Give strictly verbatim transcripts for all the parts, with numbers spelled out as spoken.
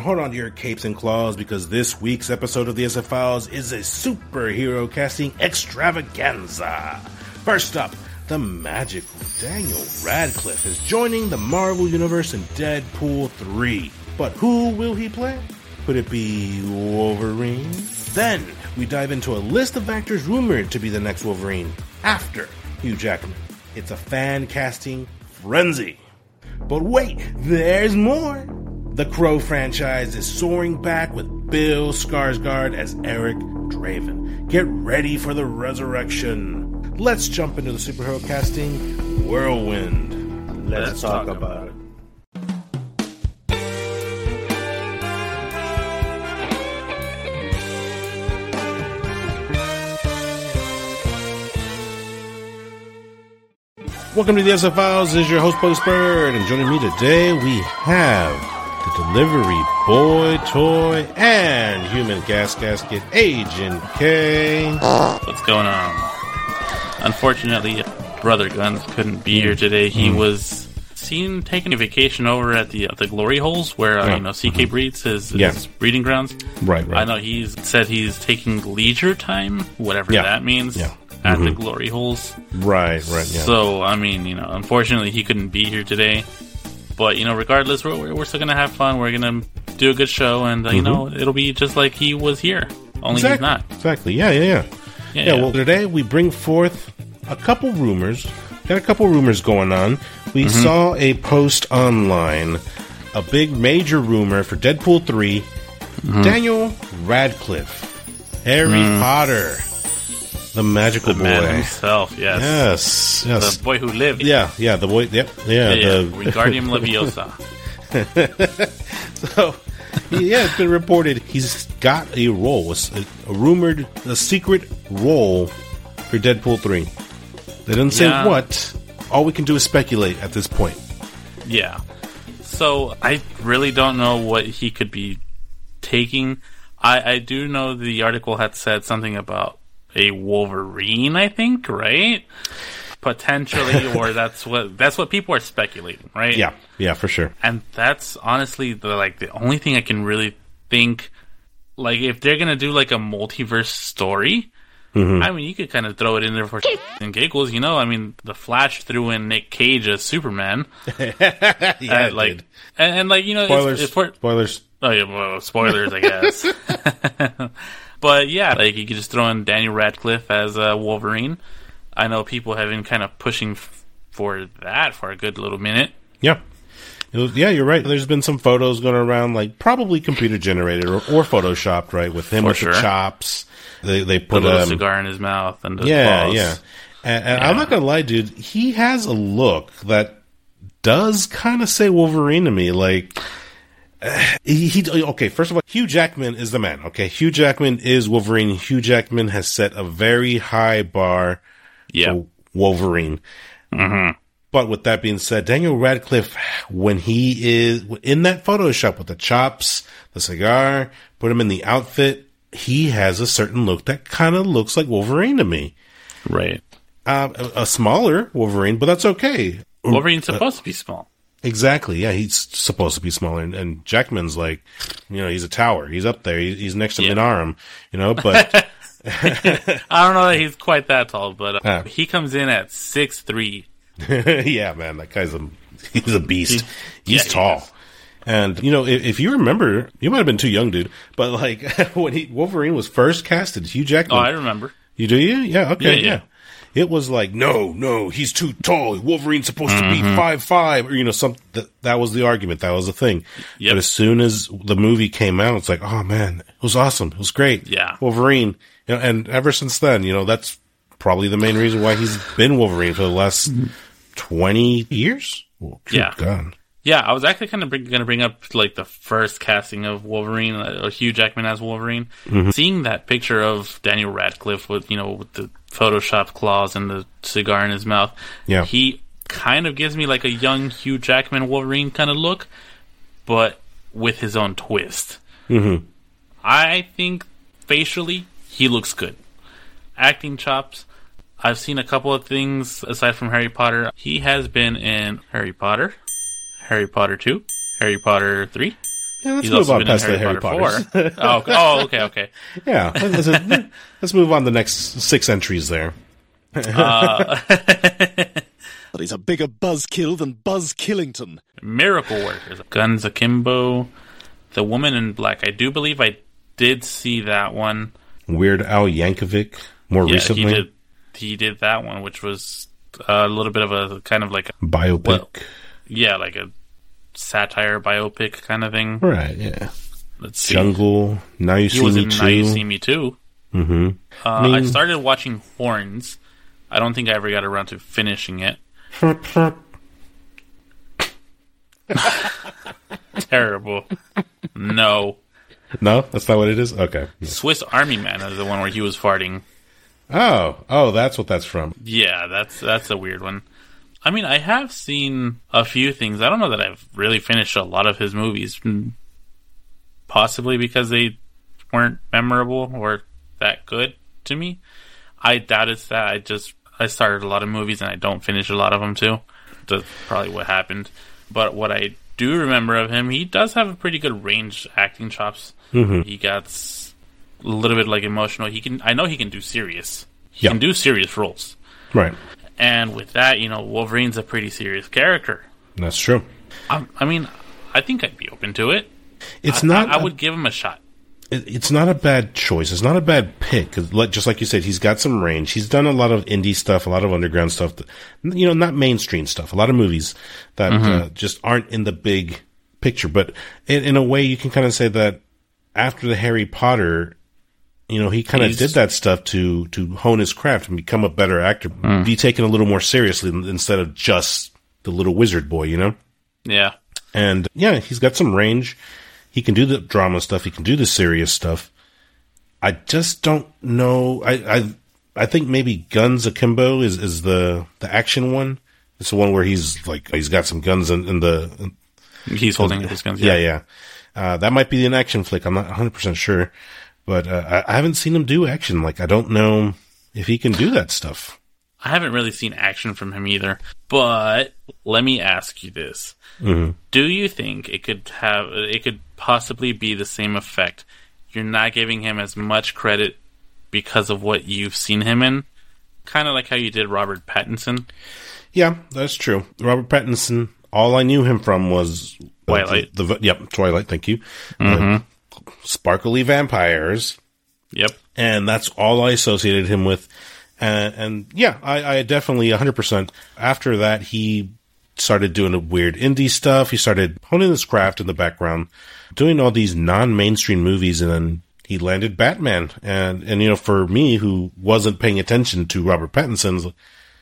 hold on to your capes and claws because this week's episode of the S F Files is a superhero casting extravaganza. First up, the magical Daniel Radcliffe is joining the Marvel Universe in Deadpool three. But who will he play? Could it be Wolverine? Then we dive into a list of actors rumored to be the next Wolverine after Hugh Jackman. It's a fan casting frenzy. But wait, there's more. The Crow franchise is soaring back with Bill Skarsgård as Eric Draven. Get ready for the resurrection. Let's jump into the superhero casting whirlwind. Let's, Let's talk, talk about it. Welcome to the S F Files. This is your host, Post Bird, and joining me today we have the delivery boy toy and human gas gasket, Agent K. What's going on? Unfortunately, Brother Guns couldn't be here today. He mm. was seen taking a vacation over at the the Glory Holes, where uh, yeah. you know C K mm-hmm. breeds his, yeah. his breeding grounds. Right, right. I know he's said he's taking leisure time, whatever yeah. that means. Yeah. At mm-hmm. the Glory Holes. Right, right, yeah. So, I mean, you know, unfortunately he couldn't be here today. But, you know, regardless, we're, we're still going to have fun. We're going to do a good show, and, uh, mm-hmm. you know, it'll be just like he was here. Only exactly. he's not. Exactly, yeah, yeah, yeah, yeah. Yeah, yeah, well, today we bring forth a couple rumors. Got a couple rumors going on. We mm-hmm. saw a post online, a big major rumor for Deadpool three. Mm-hmm. Daniel Radcliffe, Harry mm. Potter. The magical the boy. Man himself, yes. Yes, yes. The boy who lived. Yeah, yeah, the boy, yep, yeah. yeah, yeah. The Wingardium Leviosa. So, yeah, it's been reported he's got a role, a, a rumored, a secret role for Deadpool three. They didn't say yeah. what. All we can do is speculate at this point. Yeah. So, I really don't know what he could be taking. I, I do know the article had said something about a Wolverine, I think, right? Potentially, or that's what that's what people are speculating, right? Yeah, yeah, for sure. And that's honestly the like the only thing I can really think. Like, if they're gonna do like a multiverse story, mm-hmm. I mean, you could kind of throw it in there for and giggles, you know. I mean, the Flash threw in Nick Cage as Superman. yeah, uh, like, and, and like you know, spoilers. It's, it's for, spoilers. Oh yeah, well, spoilers, I guess. But yeah, like you could just throw in Daniel Radcliffe as uh, Wolverine. I know people have been kind of pushing f- for that for a good little minute. Yeah. It was, yeah, you're right. There's been some photos going around, like probably computer generated or, or photoshopped, right? With him for with sure. the chops. They they put a little um, cigar in his mouth and the yeah, claws. yeah. And, and yeah. I'm not gonna lie, dude. He has a look that does kind of say Wolverine to me, like. Uh, he, he okay. First of all, Hugh Jackman is the man. Okay, Hugh Jackman is Wolverine. Hugh Jackman has set a very high bar yep. for Wolverine. Mm-hmm. But with that being said, Daniel Radcliffe, when he is in that Photoshop with the chops, the cigar, put him in the outfit, he has a certain look that kind of looks like Wolverine to me. Right. Uh, a, a smaller Wolverine, but that's okay. Wolverine's supposed uh, to be small. Exactly, yeah, he's supposed to be smaller, and, and Jackman's like, you know, he's a tower. He's up there. He's, he's next to yeah. Minarum, you know, but... I don't know that he's quite that tall, but uh, ah. he comes in at six three. Yeah, man, that guy's a, he's a beast. He's yeah, tall. He and, you know, if, if you remember, you might have been too young, dude, but like, when he Wolverine was first casted, Hugh Jackman... Oh, I remember. You do, you? Yeah, okay, yeah. yeah. yeah. It was like, no, no, he's too tall. Wolverine's supposed mm-hmm. to be five five, or you know, some that, that was the argument. That was the thing. Yep. But as soon as the movie came out, it's like, oh man, it was awesome. It was great. Yeah, Wolverine. You know, and ever since then, you know, that's probably the main reason why he's been Wolverine for the last twenty years. Oh, yeah, God. Yeah, I was actually kind of going to bring up like the first casting of Wolverine, uh, Hugh Jackman as Wolverine. Mm-hmm. Seeing that picture of Daniel Radcliffe with, you know, with the photoshopped claws and the cigar in his mouth, yeah, he kind of gives me like a young Hugh Jackman Wolverine kind of look, but with his own twist. Mm-hmm. I think facially he looks good. Acting chops. I've seen a couple of things aside from Harry Potter. He has been in Harry Potter, Harry Potter two, Harry Potter three, Yeah, let's He's move also on been past in the Harry Harry Potter Potters. four. oh, okay. oh, okay, okay. Yeah, let's, let's move on to the next six entries there. Uh, But he's a bigger buzzkill than Buzz Killington. Miracle Workers, Guns Akimbo, The Woman in Black. I do believe I did see that one. Weird Al Yankovic, more Yeah, recently. he did. He did that one, which was a little bit of a kind of like a Biopic. well, yeah, like a satire biopic kind of thing. Right, yeah. Let's see. Jungle, Now You He See was Me in Too. Now You See Me Too. Mm-hmm. Uh, I mean- I started watching Horns. I don't think I ever got around to finishing it. Terrible. No. No, that's not what it is? Okay. Swiss Army Man is the one where he was farting. Oh, oh, that's what that's from. Yeah, that's that's a weird one. I mean, I have seen a few things. I don't know that I've really finished a lot of his movies. Possibly because they weren't memorable or that good to me. I doubt it's that. I just I started a lot of movies and I don't finish a lot of them too. That's probably what happened. But what I do remember of him, he does have a pretty good range acting chops. Mm-hmm. He got s- a little bit like emotional. He can. I know he can do serious. He Yeah. can do serious roles. Right. And with that, you know, Wolverine's a pretty serious character. That's true. I, I mean, I think I'd be open to it. It's I, not. I, I a- would give him a shot. it- it's not a bad choice. It's not a bad pick. 'Cause like, just like you said, he's got some range. He's done a lot of indie stuff, a lot of underground stuff. That, you know, not mainstream stuff. A lot of movies that uh, just aren't in the big picture. But in, in a way, you can kind of say that after the Harry Potter, you know, he kind of He's- did that stuff to to hone his craft and become a better actor, be taken a little more seriously instead of just the little wizard boy. You know. Yeah. And yeah, he's got some range. He can do the drama stuff. He can do the serious stuff. I just don't know. I I, I think maybe Guns Akimbo is, is the the action one. It's the one where he's like he's got some guns in, in the He's holding his guns. yeah yeah. Uh, that might be an action flick. I'm not one hundred percent sure, but uh, I, I haven't seen him do action. Like I don't know if he can do that stuff. I haven't really seen action from him either. But let me ask you this: Mm-hmm. do you think it could have? It could possibly be the same effect? You're not giving him as much credit because of what you've seen him in, kind of like how you did Robert Pattinson. Yeah, that's true. Robert Pattinson. All I knew him from was Twilight. The, the, yep, Twilight. Thank you. Mm-hmm. Uh, sparkly vampires, Yep. and that's all I associated him with. And, and yeah, I, I definitely one hundred percent. After that, he started doing a weird indie stuff. He started honing his craft in the background, doing all these non-mainstream movies, and then he landed Batman. And and you know, for me who wasn't paying attention to Robert Pattinson's, like,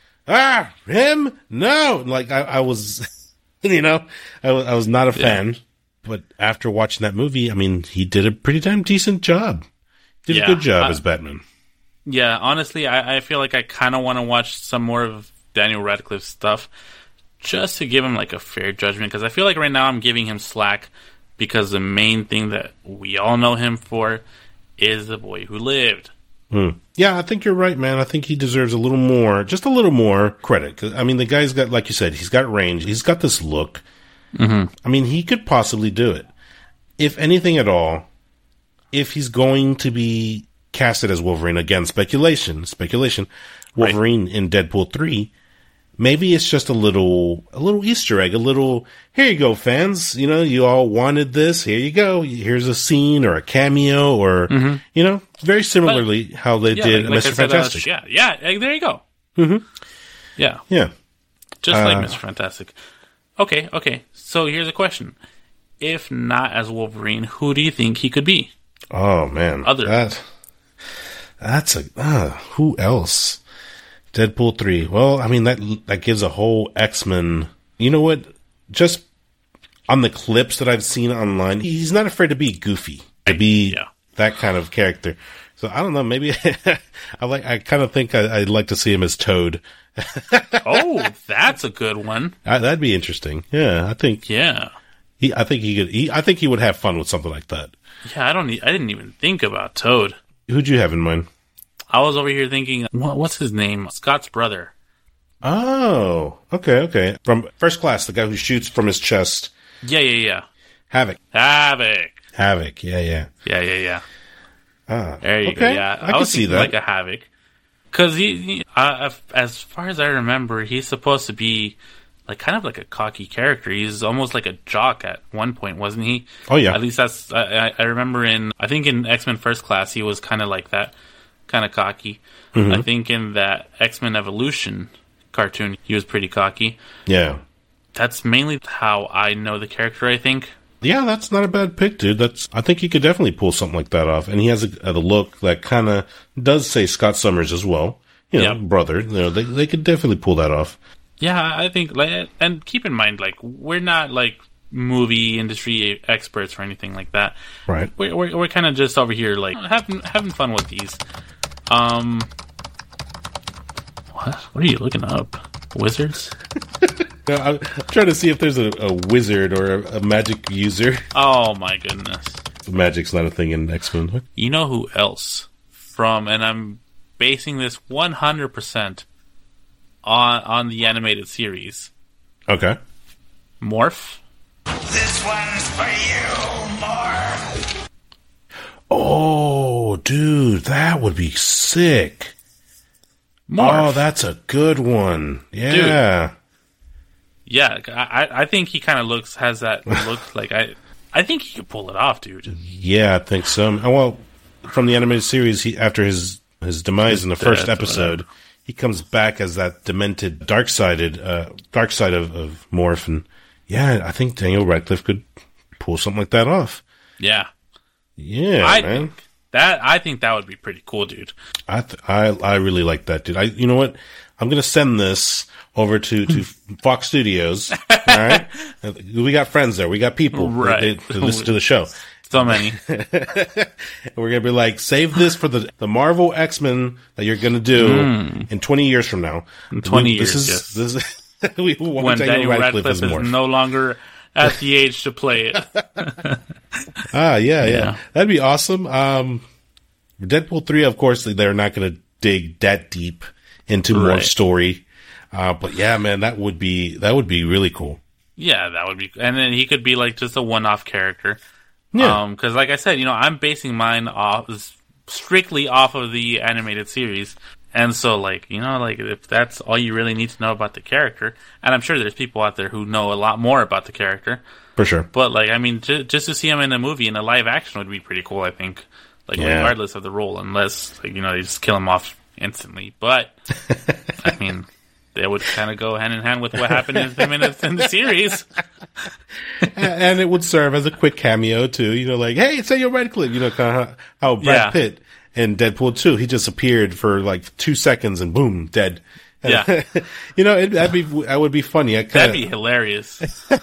ah, him? No, like I, I was. You know, I was, I was not a fan, but after watching that movie, I mean, he did a pretty damn decent job. Did Yeah, a good job I- as Batman. Yeah, honestly, I, I feel like I kind of want to watch some more of Daniel Radcliffe's stuff just to give him like a fair judgment, because I feel like right now I'm giving him slack because the main thing that we all know him for is The Boy Who Lived. Hmm. Yeah, I think you're right, man. I think he deserves a little more, just a little more credit. 'Cause, I mean, the guy's got, like you said, he's got range. He's got this look. Mm-hmm. I mean, he could possibly do it. If anything at all, if he's going to be casted as Wolverine, again, speculation, speculation, Wolverine in Deadpool three, maybe it's just a little, a little Easter egg, a little, here you go, fans. You know, you all wanted this. Here you go. Here's a scene or a cameo or, you know, very similarly how they Yeah, did like, like Mister I said, uh, Fantastic. yeah, yeah, eh, there you go. Mm-hmm. Yeah, Yeah. just Uh, like Mister Fantastic. Okay, okay. So here's a question: if not as Wolverine, who do you think he could be? Oh man, Other. that that's a uh, who else? Deadpool three. Well, I mean that that gives a whole X-Men. You know what? Just on the clips that I've seen online, he's not afraid to be goofy, to be Yeah. that kind of character. So I don't know. Maybe I like. I kind of think I, I'd like to see him as Toad. Oh, that's a good one. I, that'd be interesting. Yeah, I think Yeah. he. I think he could. He, I think he would have fun with something like that. Yeah, I don't. e- I didn't even think about Toad. Who'd you have in mind? I was over here thinking, what, what's his name? Scott's brother. Oh, okay, okay. From First Class, the guy who shoots from his chest. Yeah, yeah, yeah. Havoc. Havoc. Havoc. Yeah, yeah. Yeah, yeah, yeah. Ah, There you okay. go. Yeah, I, I can see that. Like a Havoc. Because he, he uh, as far as I remember, he's supposed to be like kind of like a cocky character. He's almost like a jock at one point, wasn't he? Oh yeah. At least that's I, I remember in I think in X-Men First Class he was kind of like that, kind of cocky. Mm-hmm. I think in that X-Men Evolution cartoon he was pretty cocky. Yeah. That's mainly how I know the character, I think. Yeah, that's not a bad pick, dude. That's I think he could definitely pull something like that off, and he has a, a look that kind of does say Scott Summers as well. You know, Yep. brother. You know, they they could definitely pull that off. Yeah, I think, like, and keep in mind, like, we're not like movie industry experts or anything like that. Right. We're we're, we're kind of just over here, like, having having fun with these. Um, what? What are you looking up? Wizards? No, I'm trying to see if there's a, a wizard or a, a magic user. Oh my goodness! Magic's not a thing in X-Men. You know who else from? And I'm basing this one hundred percent on on the animated series. Okay. Morph. This one's for you, Morph. Oh, dude, that would be sick. Morph. Oh, that's a good one. Yeah. Dude. Yeah, I I think he kind of looks has that look like I I think he could pull it off, dude. Yeah, I think so. Oh, well, from the animated series, he after his his demise in the first death, episode, whatever. he comes back as that demented, dark-sided, uh, dark side of, of Morph, and yeah, I think Daniel Radcliffe could pull something like that off. Yeah, Yeah, I man. think that I think that would be pretty cool, dude. I th- I I really like that, dude. I you know what? I'm gonna send this over to, to Fox Studios. All right, we got friends there. We got people Right. that, that listen to the show. So many. We're gonna be like, save this for the the Marvel X-Men that you're gonna do Mm. in twenty years from now. In twenty We- this years, is, yes. This is we want When Daniel Daniel Radcliffe, Radcliffe as is Morph. no longer at the age to play it. Ah, yeah, yeah, Yeah. that'd be awesome. Um, Deadpool three, of course, they're not gonna dig that deep into Right. more story. Uh, but yeah, man, that would be that would be really cool. Yeah, that would be, and then he could be like just a one-off character. Yeah. Um, because like I said, you know, I'm basing mine off strictly off of the animated series, and so like you know, like if that's all you really need to know about the character, and I'm sure there's people out there who know a lot more about the character, For sure. but like I mean, j- just to see him in a movie in a live action would be pretty cool. I think, like Yeah. regardless of the role, unless like you know they just kill him off instantly, but I mean. They would kind of go hand in hand with what happened in the minutes in the series. And it would serve as a quick cameo too. You know, like, hey, it's Daniel Radcliffe. You know, kind of how, how Brad Yeah. Pitt in Deadpool two, he just appeared for like two seconds and boom, dead. Yeah. You know, it, that'd be that would be funny. I kinda, That'd be hilarious.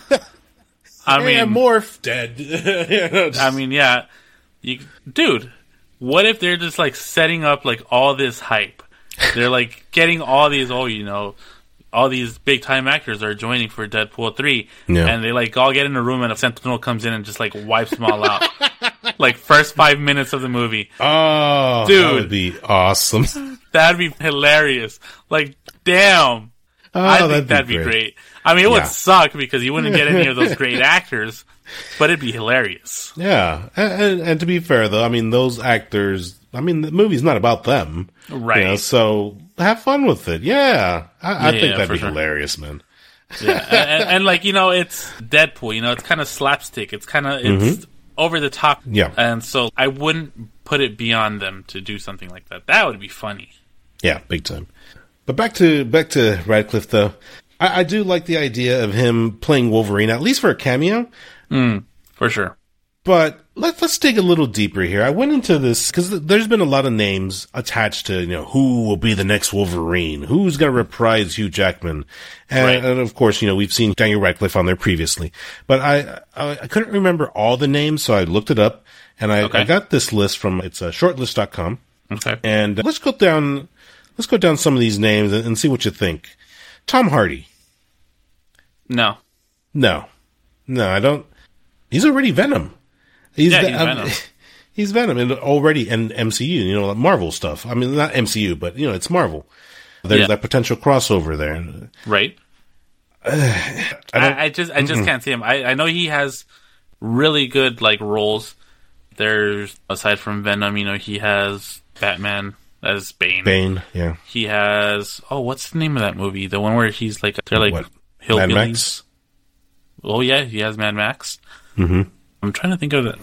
I mean, hey, Morph dead. You know, just- I mean, yeah, you, dude. What if they're just like setting up like all this hype? They're like getting all these, oh, you know, all these big time actors are joining for Deadpool three, Yeah. and they like all get in a room, and a Sentinel comes in and just like wipes them all out. Like first five minutes of the movie, oh, Dude. that would be awesome. that'd be hilarious. Like, damn. Oh, I think that'd that'd, be be great. great. I mean, it Yeah. would suck because you wouldn't get any of those great actors, but it'd be hilarious. Yeah, and, and, and to be fair though, I mean, those actors. I mean, the movie's not about them, Right. You know, so have fun with it. Yeah, I, I Yeah, think yeah, that'd for be sure. hilarious, man. Yeah, and, and, and like you know, it's Deadpool. You know, it's kind of slapstick. It's kind of it's over the top. Mm-hmm. Yeah. and so I wouldn't put it beyond them to do something like that. That would be funny. Yeah, big time. But back to back to Radcliffe though, I, I do like the idea of him playing Wolverine, at least for a cameo. For sure. But let's let's dig a little deeper here. I went into this because there's been a lot of names attached to, you know, who will be the next Wolverine, who's going to reprise Hugh Jackman, and, Right. and of course, you know, we've seen Daniel Radcliffe on there previously. But I I, I couldn't remember all the names, so I looked it up, and I, Okay. I got this list from it's uh, shortlist dot com, Okay. and uh, let's go down let's go down some of these names and, and see what you think. Tom Hardy, No. no, no, I don't. He's already Venom. He's Yeah, Ve- he's um, Venom. He's Venom, and already in M C U, you know, Marvel stuff. I mean, not M C U, but you know, it's Marvel. There's Yeah. that potential crossover there. Right. I don't, I, I just I just can't see him. I, I know he has really good like roles. There's, aside from Venom, you know, he has Batman as Bane. Bane, yeah. He has, oh, what's the name of that movie? The one where he's like, they're like What? hillbillies. Mad Max? Oh, yeah, he has Mad Max. Mm-hmm. I'm trying to think of it.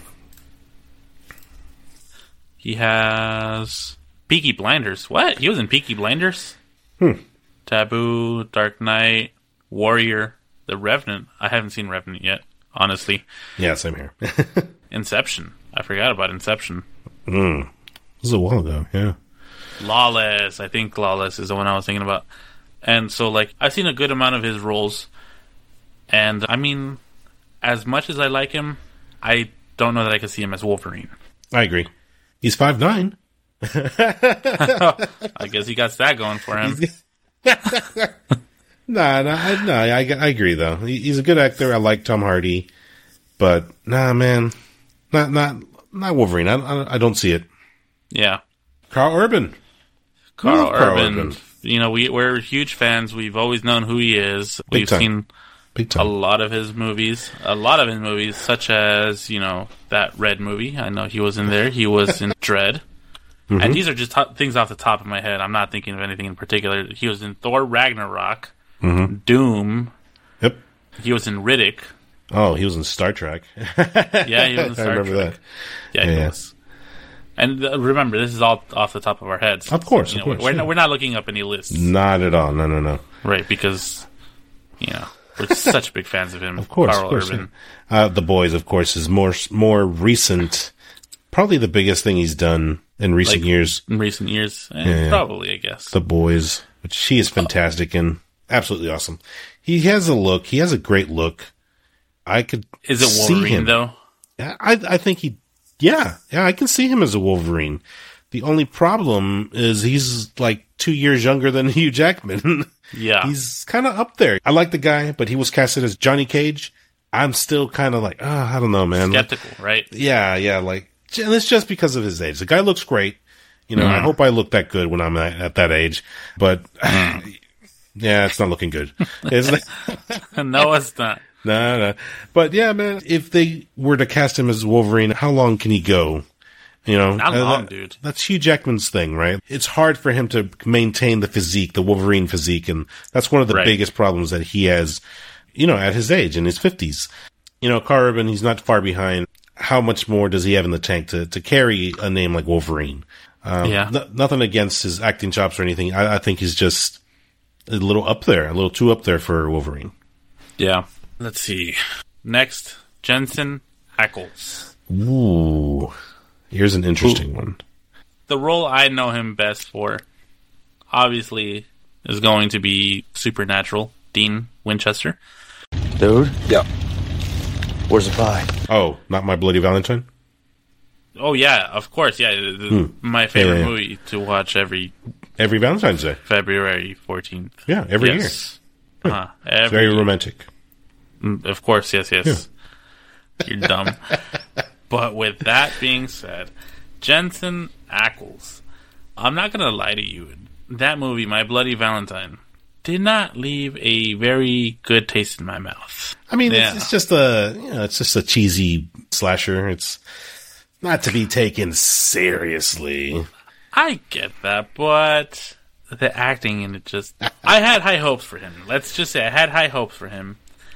He has Peaky Blinders. What? He was in Peaky Blinders? Hmm. Taboo, Dark Knight, Warrior, The Revenant. I haven't seen Revenant yet, honestly. Yeah, same here. Inception. I forgot about Inception. Mm. This was a while ago, yeah. Lawless. I think Lawless is the one I was thinking about. And so, like, I've seen a good amount of his roles. And, I mean, as much as I like him, I don't know that I could see him as Wolverine. I agree. He's five nine. I guess he got that going for him. nah, nah, I, nah I, I agree, though. He, he's a good actor. I like Tom Hardy. But, nah, man. Not not, not Wolverine. I, I, I don't see it. Yeah. Carl Urban. Carl Love Carl Urban. Urban. You know, we, we're huge fans. We've always known who he is. Big We've time. seen Big a time. lot of his movies. A lot of his movies, such as, you know, that Red movie. I know he was in there. He was in Dread. Mm-hmm. And these are just to- things off the top of my head. I'm not thinking of anything in particular. He was in Thor Ragnarok, Mm-hmm. Doom. Yep. He was in Riddick. Oh, he was in Star Trek. Yeah, he was in Star I remember Trek. that. Yeah, he Yeah. was. And uh, remember, this is all off the top of our heads. Of course, You of know, course, We're, yeah. not, we're not looking up any lists. Not at all. No, no, no. Right, because, you know, we're such big fans of him. Of course, Carl of course. Urban. Yeah. Uh, the Boys, of course, is more more recent. Probably the biggest thing he's done in recent Like, years. In recent years. Eh, Yeah. Probably, I guess. The Boys, which he is fantastic and absolutely awesome. He has a look. He has a great look. I could Is it see Wolverine, him. though? Yeah, I I think he. Yeah, yeah, I can see him as a Wolverine. The only problem is he's like two years younger than Hugh Jackman. Yeah. He's kind of up there. I like the guy, but he was casted as Johnny Cage. I'm still kind of like, oh, I don't know, man. Skeptical, right? Yeah, yeah, like, and it's just because of his age. The guy looks great. You know, Mm. I hope I look that good when I'm at, at that age. But, yeah, it's not looking good. It's like, No, it's not. no, no. But, yeah, man, if they were to cast him as Wolverine, how long can he go? You know, Not uh, long, that- dude. That's Hugh Jackman's thing, right? It's hard for him to maintain the physique, the Wolverine physique, and that's one of the Right. biggest problems that he has, you know, at his age, in his fifties. You know, Carl Urban, he's not far behind. How much more does he have in the tank to, to carry a name like Wolverine? Um, Yeah. n- nothing against his acting chops or anything. I, I think he's just a little up there, a little too up there for Wolverine. Yeah. Let's see. Next, Jensen Ackles. Ooh, here's an interesting one. The role I know him best for, obviously, is going to be Supernatural, Dean Winchester. Dude? Yeah. Where's the pie? Oh, not My Bloody Valentine? Oh, yeah, of course, yeah. the- the- My favorite Hmm. Yeah, yeah. movie to watch every Every Valentine's Day. February fourteenth. Yeah, every yes. Uh, every Very romantic. Mm, Of course, yes, yes. You're dumb. But with that being said, Jensen Ackles, I'm not going to lie to you. That movie, My Bloody Valentine, did not leave a very good taste in my mouth. I mean, Yeah. it's, it's just a, you know, it's just a cheesy slasher. It's not to be taken seriously. I get that, but the acting in it just... I had high hopes for him. Let's just say I had high hopes for him.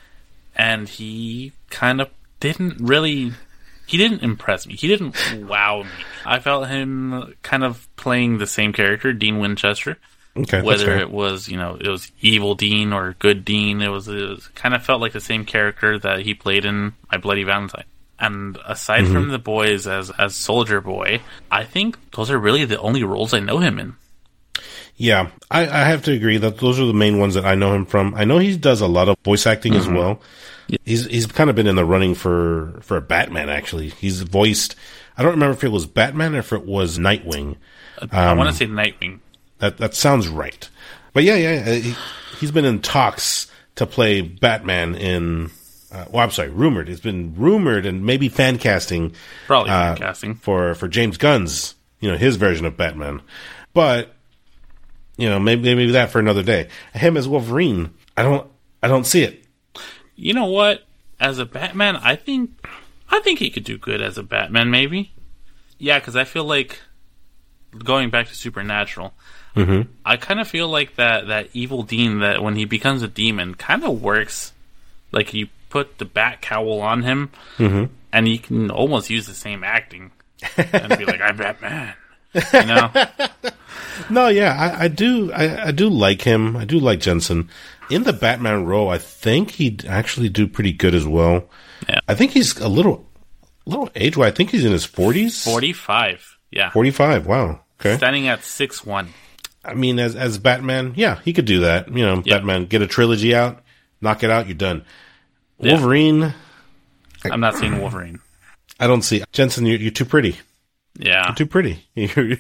And he kind of didn't really... He didn't impress me. He didn't wow me. I felt him kind of playing the same character, Dean Winchester. Okay, that's Whether fair. it was, you know, it was evil Dean or good Dean, it was, it was kind of felt like the same character that he played in My Bloody Valentine. And aside Mm-hmm. from The Boys as as Soldier Boy, I think those are really the only roles I know him in. Yeah, I, I have to agree that those are the main ones that I know him from. I know he does a lot of voice acting as well. He's he's kind of been in the running for for Batman. Actually, he's voiced. I don't remember if it was Batman or if it was Nightwing. I Um, want to say Nightwing. That that sounds right. But yeah, yeah, uh, he, he's been in talks to play Batman in. Uh, well, I'm sorry, rumored. It's been rumored and maybe fan casting. Probably uh, fan casting. for for James Gunn's, you know, his version of Batman. But you know, maybe maybe that for another day. Him as Wolverine, I don't I don't see it. You know what? As a Batman, I think I think he could do good as a Batman, maybe. Yeah, because I feel like, going back to Supernatural, Mm-hmm. I kind of feel like that, that evil Dean, that when he becomes a demon, kind of works. Like, you put the bat cowl on him, Mm-hmm. and you can almost use the same acting. And be like, I'm Batman. You know? No, yeah, I, I do. I, I do like him. I do like Jensen in the Batman role. I think he'd actually do pretty good as well. Yeah. I think he's a little, little age. I think he's in his forties. forty-five. Yeah. Forty-five. Wow. Okay. Standing at six one. I mean, as as Batman, yeah, he could do that. You know, Yeah. Batman, get a trilogy out, knock it out, you're done. Yeah. Wolverine. I'm not seeing Wolverine. I don't see Jensen. You're, you're too pretty. Yeah. You're too pretty. You're-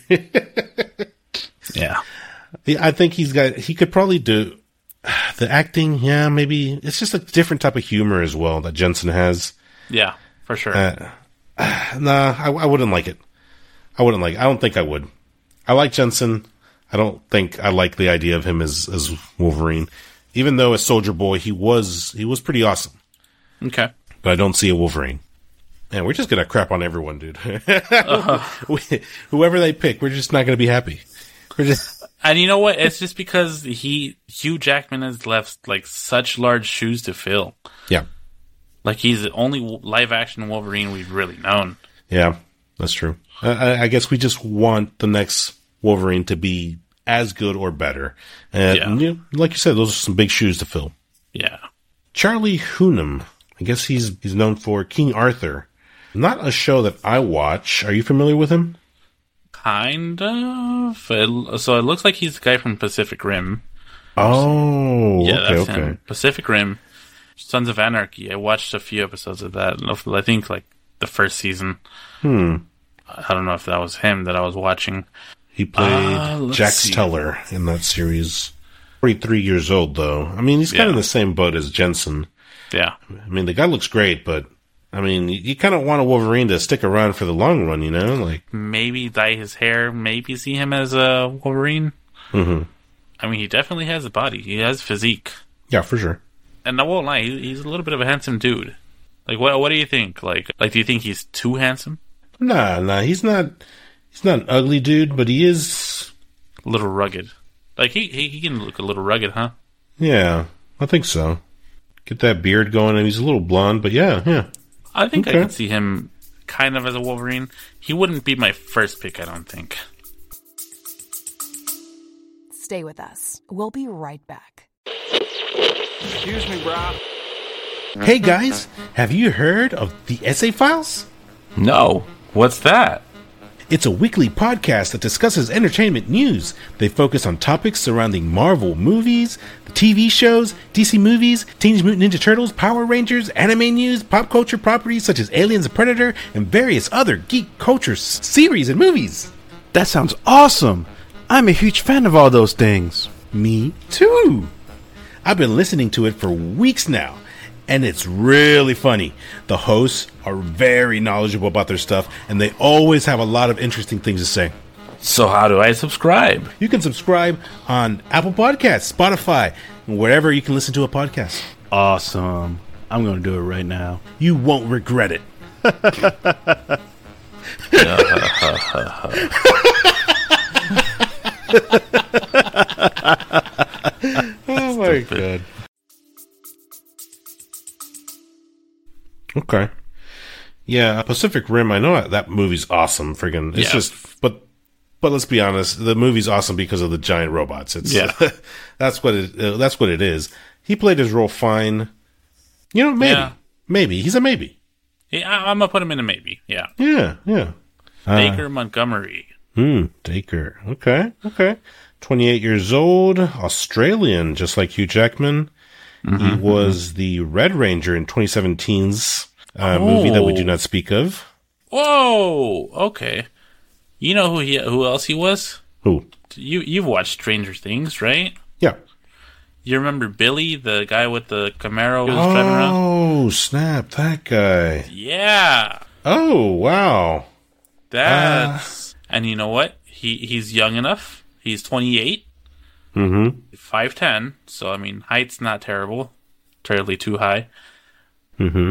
Yeah. I think he's got. He could probably do the acting. Yeah, maybe it's just a different type of humor as well that Jensen has. Yeah, for sure. Uh, nah, I, I wouldn't like it. I wouldn't like. I don't think I would. I like Jensen. I don't think I like the idea of him as as Wolverine. Even though as Soldier Boy, he was he was pretty awesome. Okay. But I don't see a Wolverine. Man, we're just gonna crap on everyone, dude. Uh-huh. we, whoever they pick, we're just not gonna be happy. We're just. And you know what? It's just because he Hugh Jackman has left like such large shoes to fill. Yeah. Like he's the only live action Wolverine we've really known. Yeah, that's true. I, I guess we just want the next Wolverine to be as good or better. And Yeah. you know, like you said, those are some big shoes to fill. Yeah. Charlie Hunnam. I guess he's he's known for King Arthur. Not a show that I watch. Are you familiar with him? Kind of. It, so it looks like he's the guy from Pacific Rim. Oh, Yeah, okay, that's okay. him. Pacific Rim. Sons of Anarchy. I watched a few episodes of that. I think like the first season. Hmm. I don't know if that was him that I was watching. He played Uh, let's Jax see. Teller in that series. forty-three years old, though. I mean, he's kind of Yeah. in the same boat as Jensen. Yeah. I mean, the guy looks great, but I mean, you, you kind of want a Wolverine to stick around for the long run, you know? Like, Maybe dye his hair. Maybe see him as a Wolverine. hmm I mean, he definitely has a body. He has physique. yeah, for sure. And I won't lie, he- he's a little bit of a handsome dude. Like, what what do you think? Like, like, do you think he's too handsome? Nah, nah, he's not. He's not an ugly dude, but he is. A little rugged. Like, he, he, he can look a little rugged, huh? Yeah, I think so. Get that beard going, and he's a little blonde, but yeah, yeah. I think Okay. I could see him kind of as a Wolverine. He wouldn't be my first pick, I don't think. Stay with us. We'll be right back. Excuse me, brah. Hey guys, have you heard of the Essay Files? No. What's that? It's a weekly podcast that discusses entertainment news. They focus on topics surrounding Marvel movies, the T V shows, D C movies, Teenage Mutant Ninja Turtles, Power Rangers, anime news, pop culture properties such as Aliens and Predator, and various other geek culture s- series and movies. That sounds awesome! I'm a huge fan of all those things. Me too. I've been listening to it for weeks now, and it's really funny. The hosts are very knowledgeable about their stuff, and they always have a lot of interesting things to say. So how do I subscribe? You can subscribe on Apple Podcasts, Spotify, and wherever you can listen to a podcast. Awesome. I'm gonna do it right now. You won't regret it. Oh my god. Okay. Yeah, Pacific Rim, I know that movie's awesome. Friggin' it's Yeah. just but but let's be honest, the movie's awesome because of the giant robots. It's Yeah. that's what it uh, that's what it is. He played his role fine. You know, maybe. Yeah. Maybe. He's a maybe. Yeah, I- I'm gonna put him in a maybe. Yeah. Yeah, yeah. Baker Montgomery. Hmm, Dacre. Okay, okay. twenty-eight years old, Australian, just like Hugh Jackman. Mm-hmm, He was the Red Ranger in twenty seventeen's uh, movie that we do Oh. not speak of. Whoa. Okay. You know who he? Who else he was? Who? You you've watched Stranger Things, right? Yeah. You remember Billy, the guy with the Camaro who was driving around? Oh, snap, that guy. Yeah. Oh, wow. That's and you know what? He he's young enough. He's twenty-eight, Mm-hmm. five ten. So I mean, height's not terrible, terribly too high. Mm-hmm.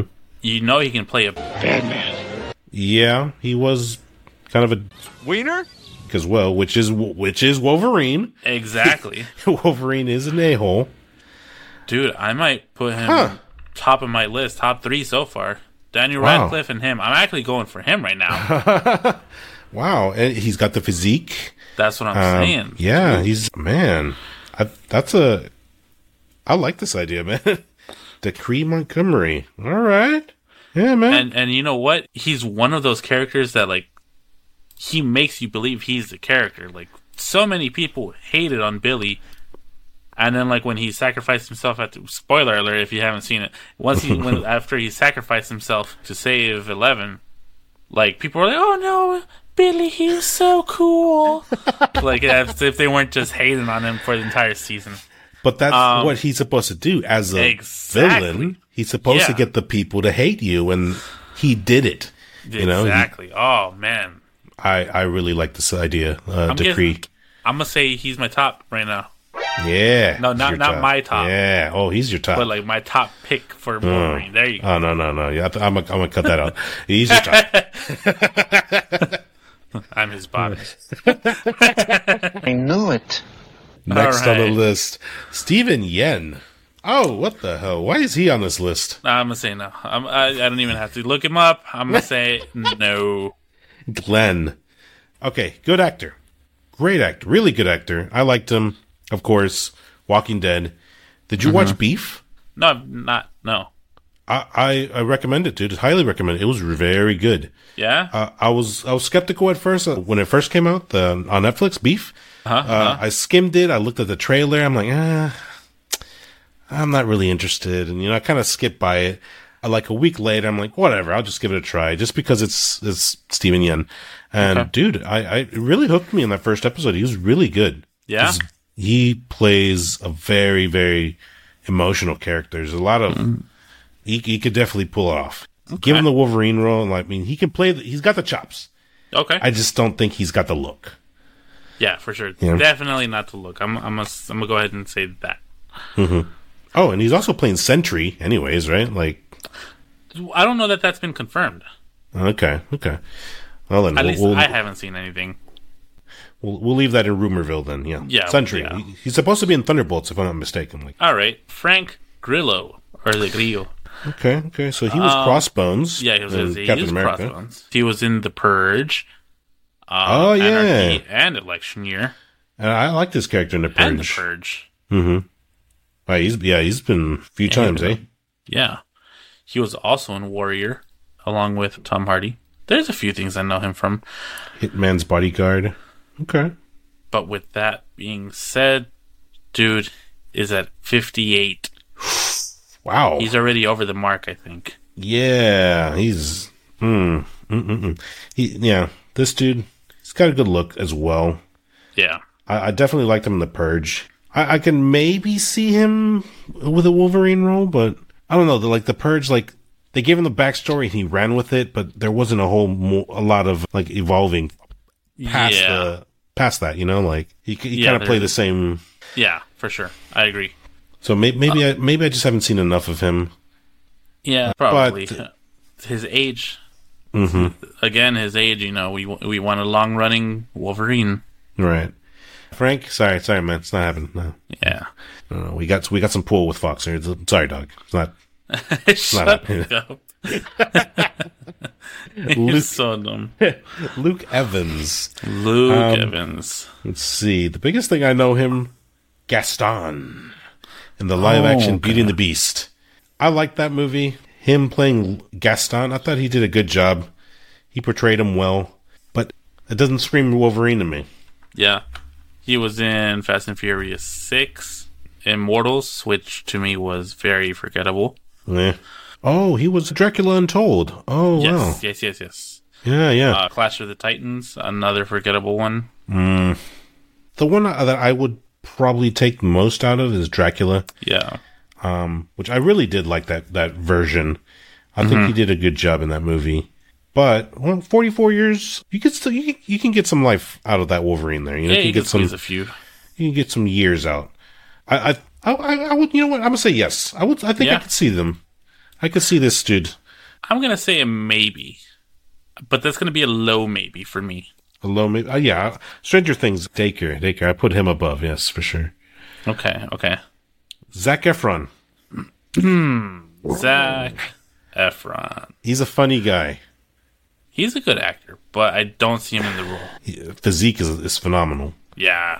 you know he can play a Bad man. Yeah, he was kind of a Wiener? as well, which is which is Wolverine. exactly. Wolverine is an a-hole. Dude, I might put him Huh. top of my list, top three so far. Daniel Wow. Radcliffe and him. I'm actually going for him right now. Wow, and he's got the physique. That's what I'm Um, saying. yeah, he's man. I, that's a. I like this idea, man. Decree Montgomery. All right. Yeah, man. And and you know what? He's one of those characters that like he makes you believe he's the character. Like so many people hated on Billy, and then like when he sacrificed himself at the spoiler alert if you haven't seen it. Once he when after he sacrificed himself to save Eleven, like people were like, "Oh no, Billy, he was so cool." Like as if they weren't just hating on him for the entire season. But that's Um, what he's supposed to do as a exactly. villain. He's supposed to Yeah. get the people to hate you, and he did it. You know, He- Exactly. Oh man, I I really like this idea. Uh, I'm Decree. guessing- I'm gonna say he's my top right now. Yeah. No, he's not- your not my top. Yeah. Oh, he's your top. But like my top pick for Wolverine. There you go. Oh no no no! Yeah, I th- I'm gonna I'm gonna cut that out. He's your top. I'm his bottom. I knew it. Next on the right. list, Steven Yen. Oh, what the hell? Why is he on this list? I'm gonna say no. I'm, I I don't even have to look him up. I'm gonna say no. Glenn. Okay, good actor, great actor, really good actor. I liked him, of course. Walking Dead. Did you watch Beef? No, I'm not no. I, I I recommend it, dude. Highly recommend it. It was very good. Yeah. Uh, I was I was skeptical at first uh, when it first came out the, on Netflix. Beef. Uh-huh, Uh, uh-huh. I skimmed it. I looked at the trailer. I'm like, ah, I'm not really interested, and you know, I kind of skipped by it. Uh, like a week later, I'm like, whatever. I'll just give it a try, just because it's it's Steven Yeun. And Okay. dude, I, I it really hooked me in that first episode. He was really good. Yeah? 'Cause he plays a very very emotional character. There's a lot of he he could definitely pull it off. Give him the Wolverine role, and I mean, he can play. The, he's got the chops. Okay. I just don't think he's got the look. yeah, for sure. Yeah. Definitely not to look. I'm I'm gonna, I'm gonna go ahead and say that. Oh, and he's also playing Sentry, anyways, right? Like, I don't know that that's been confirmed. okay, okay. Well, then At we'll, least we'll, I haven't seen anything. we'll we'll leave that in Rumorville then. Yeah, Yeah, Sentry. yeah. He- he's supposed to be in Thunderbolts, if I'm not mistaken. Like, All right, Frank Grillo or the Grillo. okay, okay. So he was Crossbones. Um, Yeah, he was, in he Captain was America. Crossbones. He was in The Purge. Uh, Oh, yeah. Anarchy and Election Year And I like this character in the and The Purge. Purge. Right, he's yeah, he's been a few times, eh? Yeah. He was also in Warrior, along with Tom Hardy. There's a few things I know him from. Hitman's Bodyguard. Okay. But with that being said, dude is at fifty-eight. Wow. He's already over the mark, I think. Yeah, he's hmm. Mm-mm-mm. He yeah, this dude, he's got a good look as well. Yeah. I, I definitely liked him in The Purge. I, I can maybe see him with a Wolverine role, but I don't know. The, like The Purge, like they gave him the backstory and he ran with it, but there wasn't a whole mo- a lot of like evolving past yeah. the past that. You know, like he, he Yeah, kind of played there- the same. Yeah, for sure. I agree. So may, maybe I maybe I just haven't seen enough of him. Yeah, probably. But- his age. Mm-hmm. Again, his age, you know, we we want a long running Wolverine. Right, Frank. Sorry, sorry, man. It's not happening. No, Yeah. no, no. We got we got some pull with Fox here. It's- Sorry, dog. It's not. Shut happening. up. You're so dumb. Luke Evans. Luke Um, Evans. Let's see. The biggest thing I know him, Gaston, in the live action Beauty and the Beast. I liked that movie. Him playing Gaston, I thought he did a good job. He portrayed him well, but it doesn't scream Wolverine to me. Yeah. He was in Fast and Furious six, Immortals, which to me was very forgettable. Yeah. Oh, he was Dracula Untold. Oh, Yes, wow. yes, yes, yes. Yeah, yeah. Uh, Clash of the Titans, another forgettable one. The one that I would probably take most out of is Dracula. Yeah. Um, which I really did like that, that version. I think he did a good job in that movie. But, well, forty-four years, you can still, you can, you can get some life out of that Wolverine there. You know, Yeah, you you can can get some, squeeze a few. you can get some years out. I, I, I, I I would, you know what? I'm gonna say yes. I would, I think I Yeah. could see them. I could see this dude, I'm gonna say a maybe, but that's gonna be a low maybe for me. A low maybe. Uh, yeah, Stranger Things. Dacre, Dacre. I put him above. Yes, for sure. Okay, okay. Zac Efron. Zac Efron. He's a funny guy. He's a good actor, but I don't see him in the role. He, physique is is phenomenal. Yeah.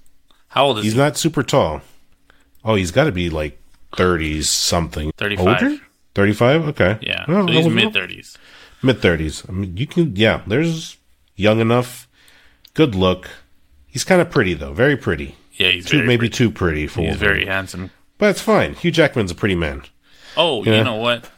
How old is He's he? not super tall. Oh, he's got to be like thirties something. thirty-five. Older? thirty-five? Okay. Yeah, Well, so he's well, mid thirties. Mid thirties. I mean, you can. Yeah, there's young enough, good look. He's kind of pretty though, very pretty. Yeah, he's Too, very maybe pretty. too pretty for. He's Wolverine. very handsome. But it's fine. Hugh Jackman's a pretty man. Oh, Yeah. you know what?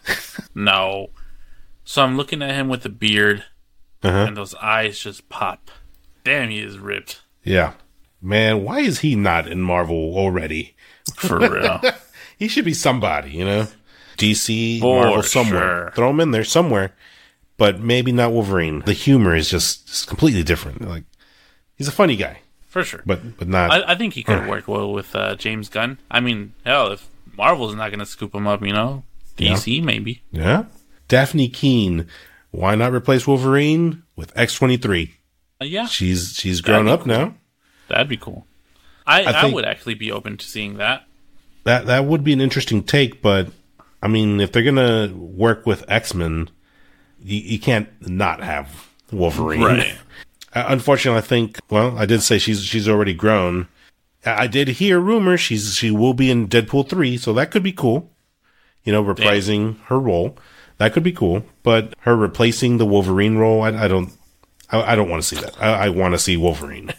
No. So I'm looking at him with the beard, Uh-huh. and those eyes just pop. Damn, he is ripped. Yeah, man. Why is he not in Marvel already? For real. He should be somebody, you know. D C, For Marvel, somewhere. sure. Throw him in there somewhere, but maybe not Wolverine. The humor is just, just completely different. Like, he's a funny guy, For sure. but but not. I, I think he could have worked well with uh, James Gunn. I mean, hell, if Marvel's not going to scoop him up, you know, D C maybe. Yeah. Daphne Keane. Why not replace Wolverine with X twenty-three? Uh, yeah, She's she's grown That'd up be cool. now. that'd be cool. I, I I, think- would actually be open to seeing that. That that would be an interesting take, but I mean, if they're gonna work with X-Men, you, you can't not have Wolverine. Right. Uh, unfortunately, I think. Well, I did say she's she's already grown. I, I did hear rumors she's she will be in Deadpool three, so that could be cool. You know, reprising her role, that could be cool. But her replacing the Wolverine role, I, I don't. I, I don't want to see that. I, I want to see Wolverine.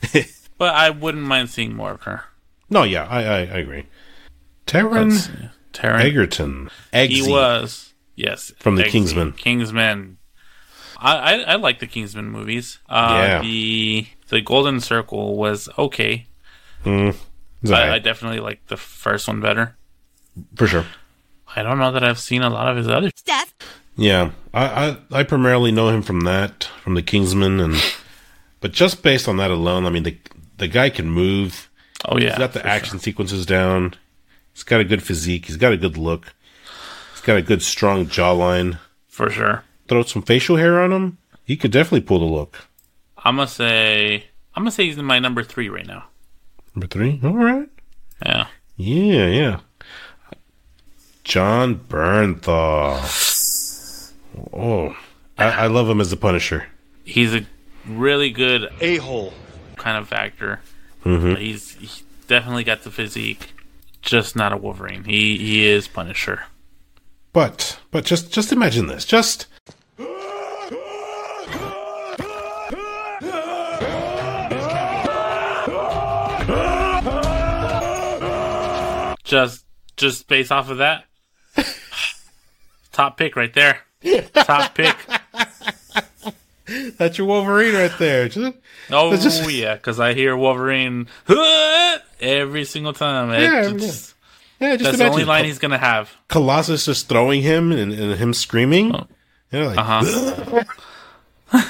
But I wouldn't mind seeing more of her. No, yeah, I I, I agree. Taron Let's see. Taron. Egerton. He Eggsy. was. Yes. From the Eggsy. Kingsman. Kingsman. I, I, I like the Kingsman movies. Uh, Yeah. The the Golden Circle was okay. Mm, it's I, alright, I definitely like the first one better. for sure. I don't know that I've seen a lot of his other. Yeah, I, I I primarily know him from that, from the Kingsman, and but just based on that alone, I mean the the guy can move. Oh yeah, He's got the for action sure. sequences down. He's got a good physique. He's got a good look. He's got a good strong jawline. for sure. Throw some facial hair on him. He could definitely pull the look. I'm gonna say I'm gonna say he's in my number three right now. Number three. All right. Yeah. Yeah, yeah. John Bernthal. Oh, I, I love him as the Punisher. He's a really good A-hole. kind of actor. Mm-hmm. But he's, he's definitely got the physique, just not a Wolverine. He he is Punisher. But but just just imagine this. Just Just just based off of that, top pick right there. Top pick. that's your Wolverine right there. Just, Oh just- yeah, because I hear Wolverine every single time. It Yeah, just- yeah, just That's the imagine only line he's gonna have. Colossus just throwing him and, and him screaming. Oh. You know, like, Uh huh.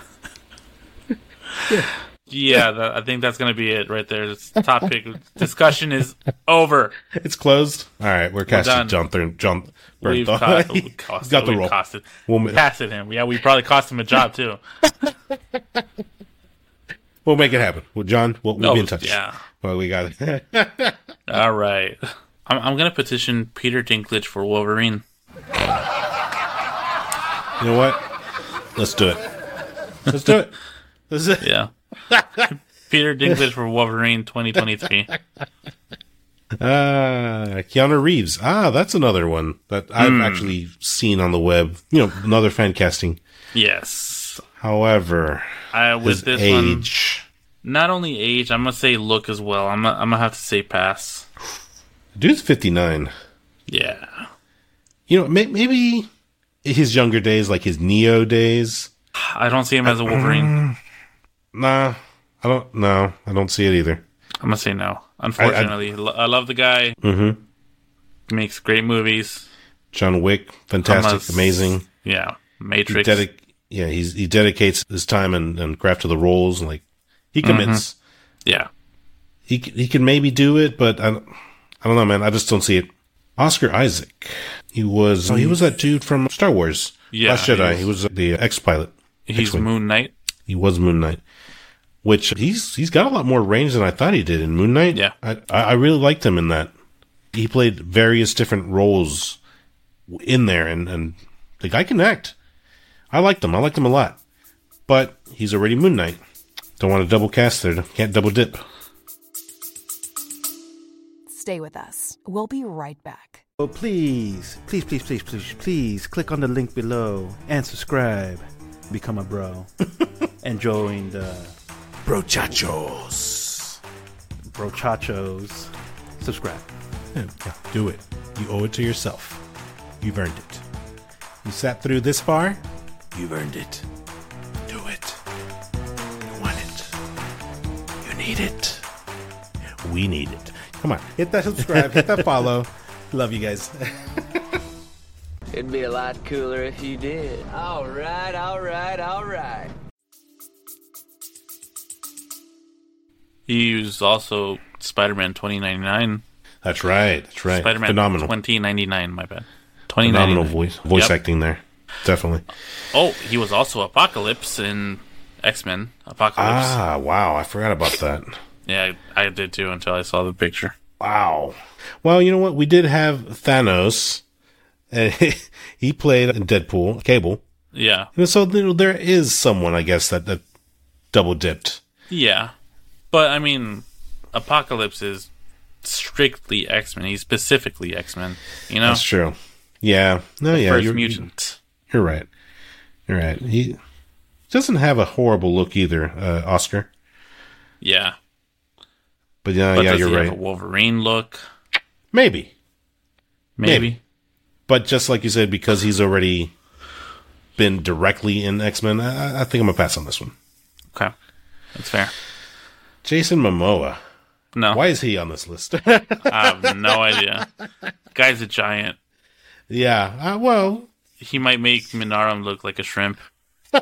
Yeah, that, I think that's gonna be it right there. It's top pick. Discussion is over. it's closed. All right, we're casting done. John Thurn, John We've, Bernthal. cost, we've, He's cost, got the we've role. costed. We'll, We casted him. Yeah, we probably cost him a job too. we'll make it happen. Well, John, we'll, we'll Oh, be in touch. yeah. Well, we got it. All right. I'm, I'm gonna petition Peter Dinklage for Wolverine. You know what? Let's do it. Let's do it. This is it. Yeah. Peter Dinklage for Wolverine twenty twenty-three. Uh, Keanu Reeves. Ah, that's another one that I've Hmm. actually seen on the web. You know, another fan casting. Yes. However, I with his this age. one, not only age, I'm gonna say look as well. I'm gonna, I'm gonna have to say pass. Dude's fifty-nine. Yeah. You know, may- maybe his younger days, like his Neo days. I don't see him as a Wolverine. Nah, I don't. No, I don't see it either. I'm gonna say no. Unfortunately, I, I love the guy. Mm-hmm. He makes great movies. John Wick, fantastic, Thomas- amazing. Yeah. He Matrix. dedic- yeah, he's he dedicates his time and, and craft to the roles. And like he commits. yeah. He c- he can maybe do it, but I don't, I don't know, man. I just don't see it. Oscar Isaac. He was oh, he was that dude from Star Wars. Yeah, Last Jedi. he was, he was the ex-pilot. He's X-Wing. Moon Knight. He was Moon Knight. Which he's he's got a lot more range than I thought he did in Moon Knight. Yeah. I I really liked him in that. He played various different roles in there, and, and the guy can act. I liked him. I liked him a lot. But he's already Moon Knight. Don't want to double cast there. Can't double dip. Stay with us. We'll be right back. Oh, please, please, please, please, please, please click on the link below and subscribe. Become a bro. And join the Brochachos. Brochachos. Subscribe. Yeah, yeah, do it. You owe it to yourself. You've earned it. You sat through this far, you've earned it. Do it. You want it. You need it. We need it. Come on, hit that subscribe, hit that follow. Love you guys. It'd be a lot cooler if you did. All right, all right, all right. He used also Spider-Man twenty ninety-nine. That's right. That's right. Spider-Man Phenomenal. twenty ninety-nine, my bad. Phenomenal voice voice Yep. acting there. Definitely. Oh, he was also Apocalypse in X-Men. Apocalypse. Ah, wow. I forgot about that. Yeah, I, I did too until I saw the picture. Wow. Well, you know what? We did have Thanos. And he played in Deadpool, Cable. Yeah. And so there is someone, I guess, that, that double dipped. Yeah. But, I mean, Apocalypse is strictly X-Men. He's specifically X-Men, you know? That's true. Yeah. No, the yeah. First you're, mutant. You're right. You're right. He doesn't have a horrible look either, uh, Oscar. Yeah. But yeah, but yeah, does you're he right. Have a Wolverine look? Maybe. Maybe. Maybe. But just like you said, because he's already been directly in X-Men, I, I think I'm going to pass on this one. Okay. That's fair. Jason Momoa. No. Why is he on this list? I have no idea. Guy's a giant. Yeah. Uh, well. He might make Minarum look like a shrimp. Uh,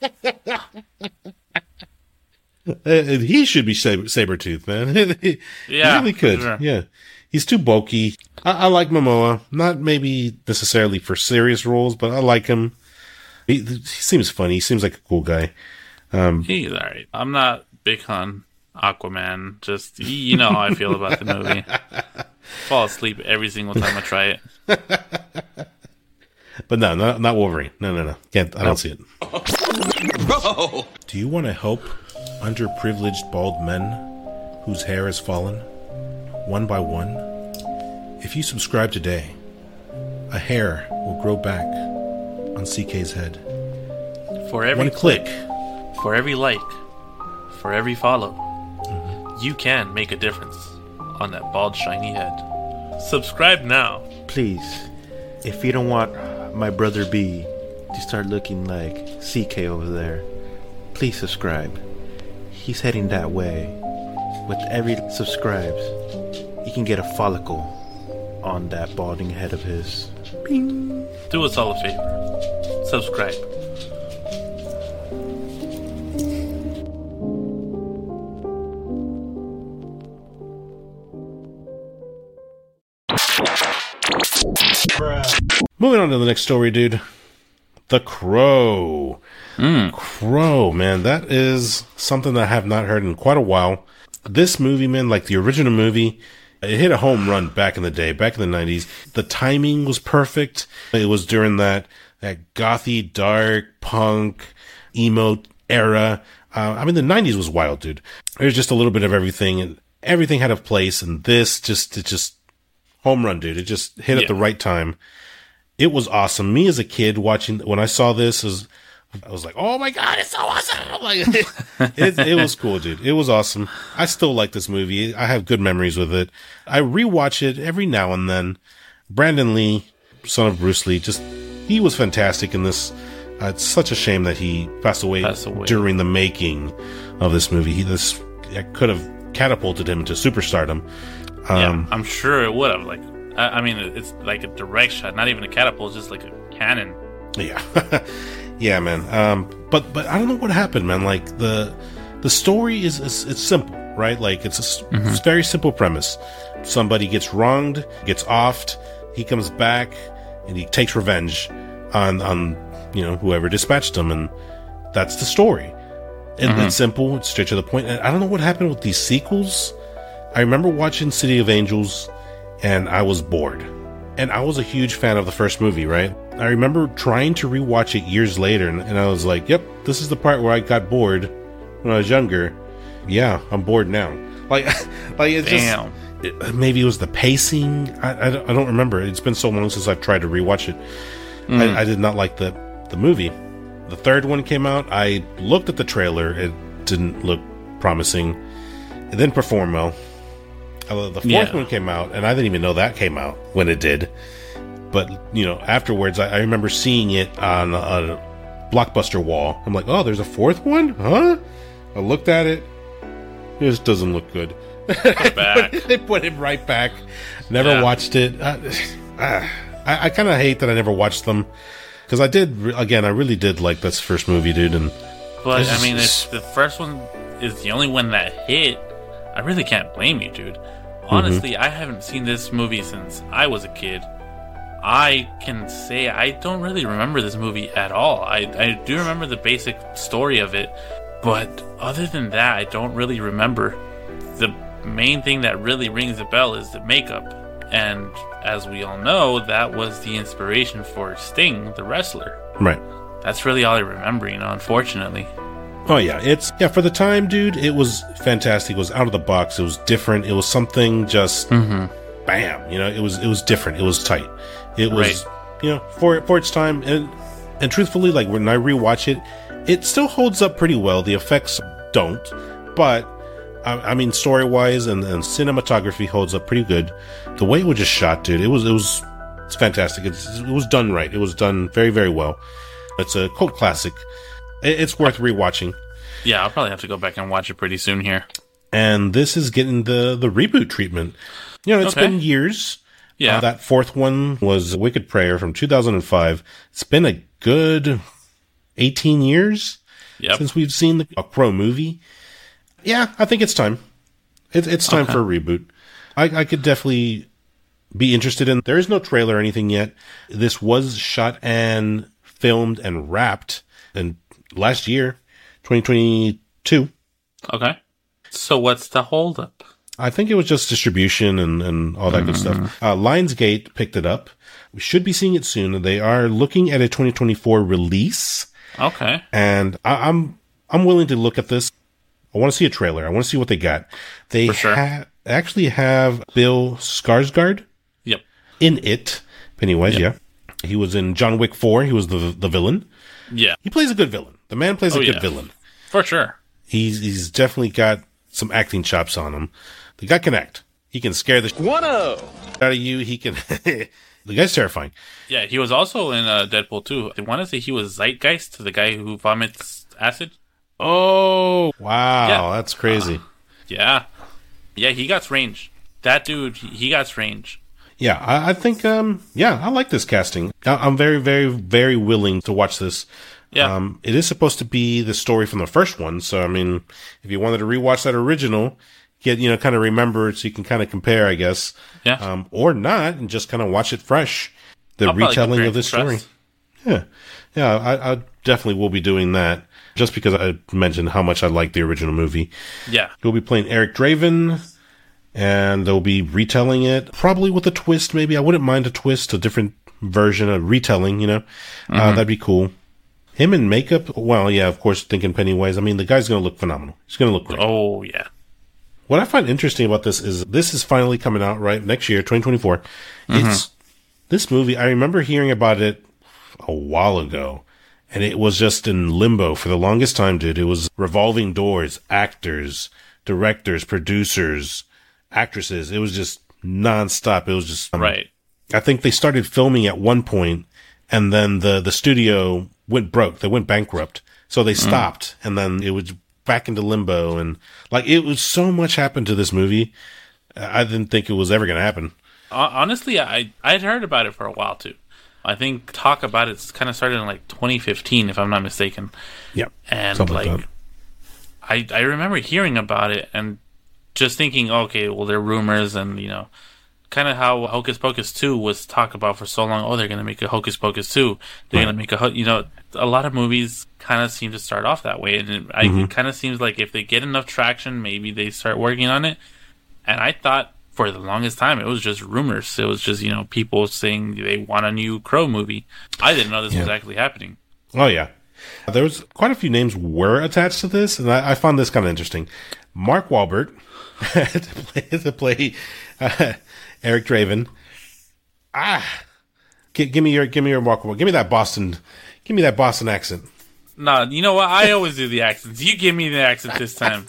he should be saber Sabretooth, man. he Yeah, really could. sure. Yeah. He's too bulky. I, I like Momoa. Not maybe necessarily for serious roles, but I like him. He, he seems funny. He seems like a cool guy. Um, He's alright. I'm not big on Aquaman. Just, you know how I feel about the movie. Fall asleep every single time I try it. But no, not, not Wolverine. No, no, no. Can't. I don't Nope. see it. Do you want to help underprivileged bald men whose hair has fallen, one by one? If you subscribe today, a hair will grow back on C K's head. For every One click. For every like, for every follow, mm-hmm. you can make a difference on that bald, shiny head. Subscribe now. Please, if you don't want my brother B to start looking like C K over there, please subscribe. He's heading that way. With every subscribes, you can get a follicle on that balding head of his. Bing. Do us all a favor. Subscribe. Moving on to the next story, dude. The Crow. Mm. Crow, man. That is something that I have not heard in quite a while. This movie, man, like the original movie, it hit a home run back in the day, back in the nineties. The timing was perfect. It was during that, that gothy, dark, punk, emo era. Uh, I mean, the nineties was wild, dude. There's just a little bit of everything, and everything had a place, and this just, it just, home run, dude. It just hit Yeah. at the right time. It was awesome. Me as a kid watching, when I saw this, was, I was like, oh my God, it's so awesome. Like, it, it was cool, dude. It was awesome. I still like this movie. I have good memories with it. I rewatch it every now and then. Brandon Lee, son of Bruce Lee, just, he was fantastic in this. Uh, it's such a shame that he passed away, Passed away. during the making of this movie. He, this could have catapulted him to superstardom. Um, Yeah, I'm sure it would have. Like, I, I mean, it's like a direct shot, not even a catapult, just like a cannon. Yeah, yeah, man. Um, but but I don't know what happened, man. Like the the story is, is it's simple, right? Like it's a s- Mm-hmm. it's very simple premise. Somebody gets wronged, gets offed. He comes back. and he takes revenge on on you know whoever dispatched him, and that's the story. It, Mm-hmm. It's simple, it's straight to the point. And I don't know what happened with these sequels. I remember watching City of Angels, and I was bored. And I was a huge fan of the first movie, right? I remember trying to rewatch it years later, and, and I was like, yep, this is the part where I got bored when I was younger. Yeah, I'm bored now. Like, like it's Damn. just... It, maybe it was the pacing. I, I, don't, I don't remember. It's been so long since I've tried to rewatch it. Mm. I, I did not like the, the movie. The third one came out. I looked at the trailer. It didn't look promising. It didn't perform well. Uh, the fourth Yeah. one came out, and I didn't even know that came out when it did. But, you know, afterwards, I, I remember seeing it on a, a Blockbuster wall. I'm like, oh, there's a fourth one? Huh? I looked at it. It just doesn't look good. Put it back. They put it right back. Never Yeah. watched it. Uh, uh, I, I kind of hate that I never watched them. Because I did, re- again, I really did like this first movie, dude. And But This I is- mean, if the first one is the only one that hit, I really can't blame you, dude. Honestly, Mm-hmm. I haven't seen this movie since I was a kid. I can say I don't really remember this movie at all. I, I do remember the basic story of it, but other than that, I don't really remember. The main thing that really rings a bell is the makeup. And as we all know, that was the inspiration for Sting, the wrestler. right. That's really all I remember, you know, unfortunately. Oh yeah, it's yeah for the time, dude. It was fantastic. It was out of the box. It was different. It was something just bam. You know, it was it was different. It was tight. It was Right. you know for for its time. And and truthfully, like when I rewatch it, it still holds up pretty well. The effects don't, but I, I mean story wise and, and cinematography holds up pretty good. The way it was just shot, dude, it was it was it's fantastic. It's, it was done right. It was done very very well. It's a cult classic. It's worth rewatching. Yeah, I'll probably have to go back and watch it pretty soon here. And this is getting the, the reboot treatment. You know, it's Okay. been years. Yeah. Uh, that fourth one was Wicked Prayer from two thousand five. It's been a good eighteen years Yep. since we've seen the, a Crow movie. Yeah, I think it's time. It, it's time Okay. for a reboot. I, I could definitely be interested in. There is no trailer or anything yet. This was shot and filmed and wrapped in last year, twenty twenty-two. Okay. So what's the holdup? I think it was just distribution and, and all that good stuff. Uh, Lionsgate picked it up. We should be seeing it soon. They are looking at a twenty twenty-four release, Okay. and I, I'm I'm willing to look at this. I want to see a trailer. I want to see what they got. They For sure. ha- actually have Bill Skarsgård Yep. in it. Pennywise, Yeah. yeah. He was in John Wick four. He was the the villain. Yeah. He plays a good villain. The man plays Oh, a good yeah. villain. For sure. He's he's definitely got some acting chops on him. The guy can act. He can scare the shit One-oh. out of you. He can. The guy's terrifying. Yeah, he was also in uh, Deadpool two. I want to say he was Zeitgeist, the guy who vomits acid. Oh wow, Yeah. that's crazy. Yeah. Yeah, he got range. That dude, he he got range. Yeah, I, I think. Um, yeah, I like this casting. I, I'm very, very, very willing to watch this. Yeah. Um, it is supposed to be the story from the first one, so I mean, if you wanted to rewatch that original, get you know, kind of remember it, so you can kind of compare, I guess. Yeah. Um, or not, and just kind of watch it fresh. The I'll probably retelling compare of this and story. contrast. Yeah, yeah, I, I definitely will be doing that. Just because I mentioned how much I like the original movie. Yeah. He'll be playing Eric Draven, and they'll be retelling it, probably with a twist, maybe. I wouldn't mind a twist, a different version, a retelling, you know? Uh, that'd be cool. Him in makeup, well, yeah, of course, thinking Pennywise. I mean, the guy's going to look phenomenal. He's going to look great. Oh, yeah. What I find interesting about this is this is finally coming out, right? Next year, twenty twenty-four. It's this movie, I remember hearing about it a while ago. And it was just in limbo for the longest time, dude. It was revolving doors, actors, directors, producers, actresses. It was just nonstop. It was just um, Right. I think they started filming at one point, and then the the studio went broke. They went bankrupt, so they stopped, and then it was back into limbo. And like it was so much happened to this movie. I didn't think it was ever going to happen. Uh, honestly, I I'd heard about it for a while too. I think talk about it kind of started in like twenty fifteen, if I'm not mistaken. Yeah, And something like, like that. I I remember hearing about it and just thinking, okay, well, they're rumors, and you know, kind of how Hocus Pocus two was talked about for so long. Oh, they're going to make a Hocus Pocus two. They're Right. going to make a, ho- you know, a lot of movies kind of seem to start off that way. And it, I, Mm-hmm. it kind of seems like if they get enough traction, maybe they start working on it. And I thought for the longest time, it was just rumors. It was just, you know, people saying they want a new Crow movie. I didn't know this was Yeah. actually happening. Oh, yeah. There was quite a few names were attached to this, and I, I found this kind of interesting. Mark Wahlberg to play, to play uh, Eric Draven. Ah, G- give me your, give me your Mark Wahlberg. Give me that Boston, give me that Boston accent. Nah, you know what? I always do the accents. You give me the accent this time.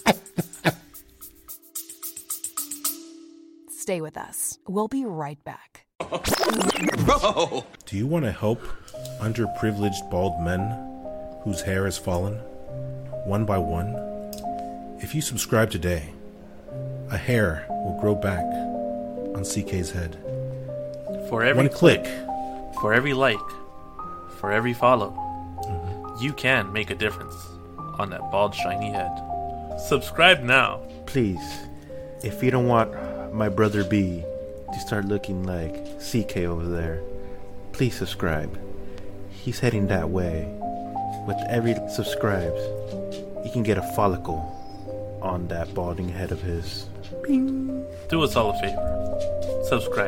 Stay with us. We'll be right back. Do you want to help underprivileged bald men whose hair has fallen, one by one? If you subscribe today, a hair will grow back on C K's head. For every One click. for every like, for every follow, you can make a difference on that bald, shiny head. Subscribe now. Please, if you don't want my brother B to start looking like C K over there, please subscribe. He's heading that way. With every subscribes, you can get a follicle on that balding head of his. Do us all a favor. Subscribe.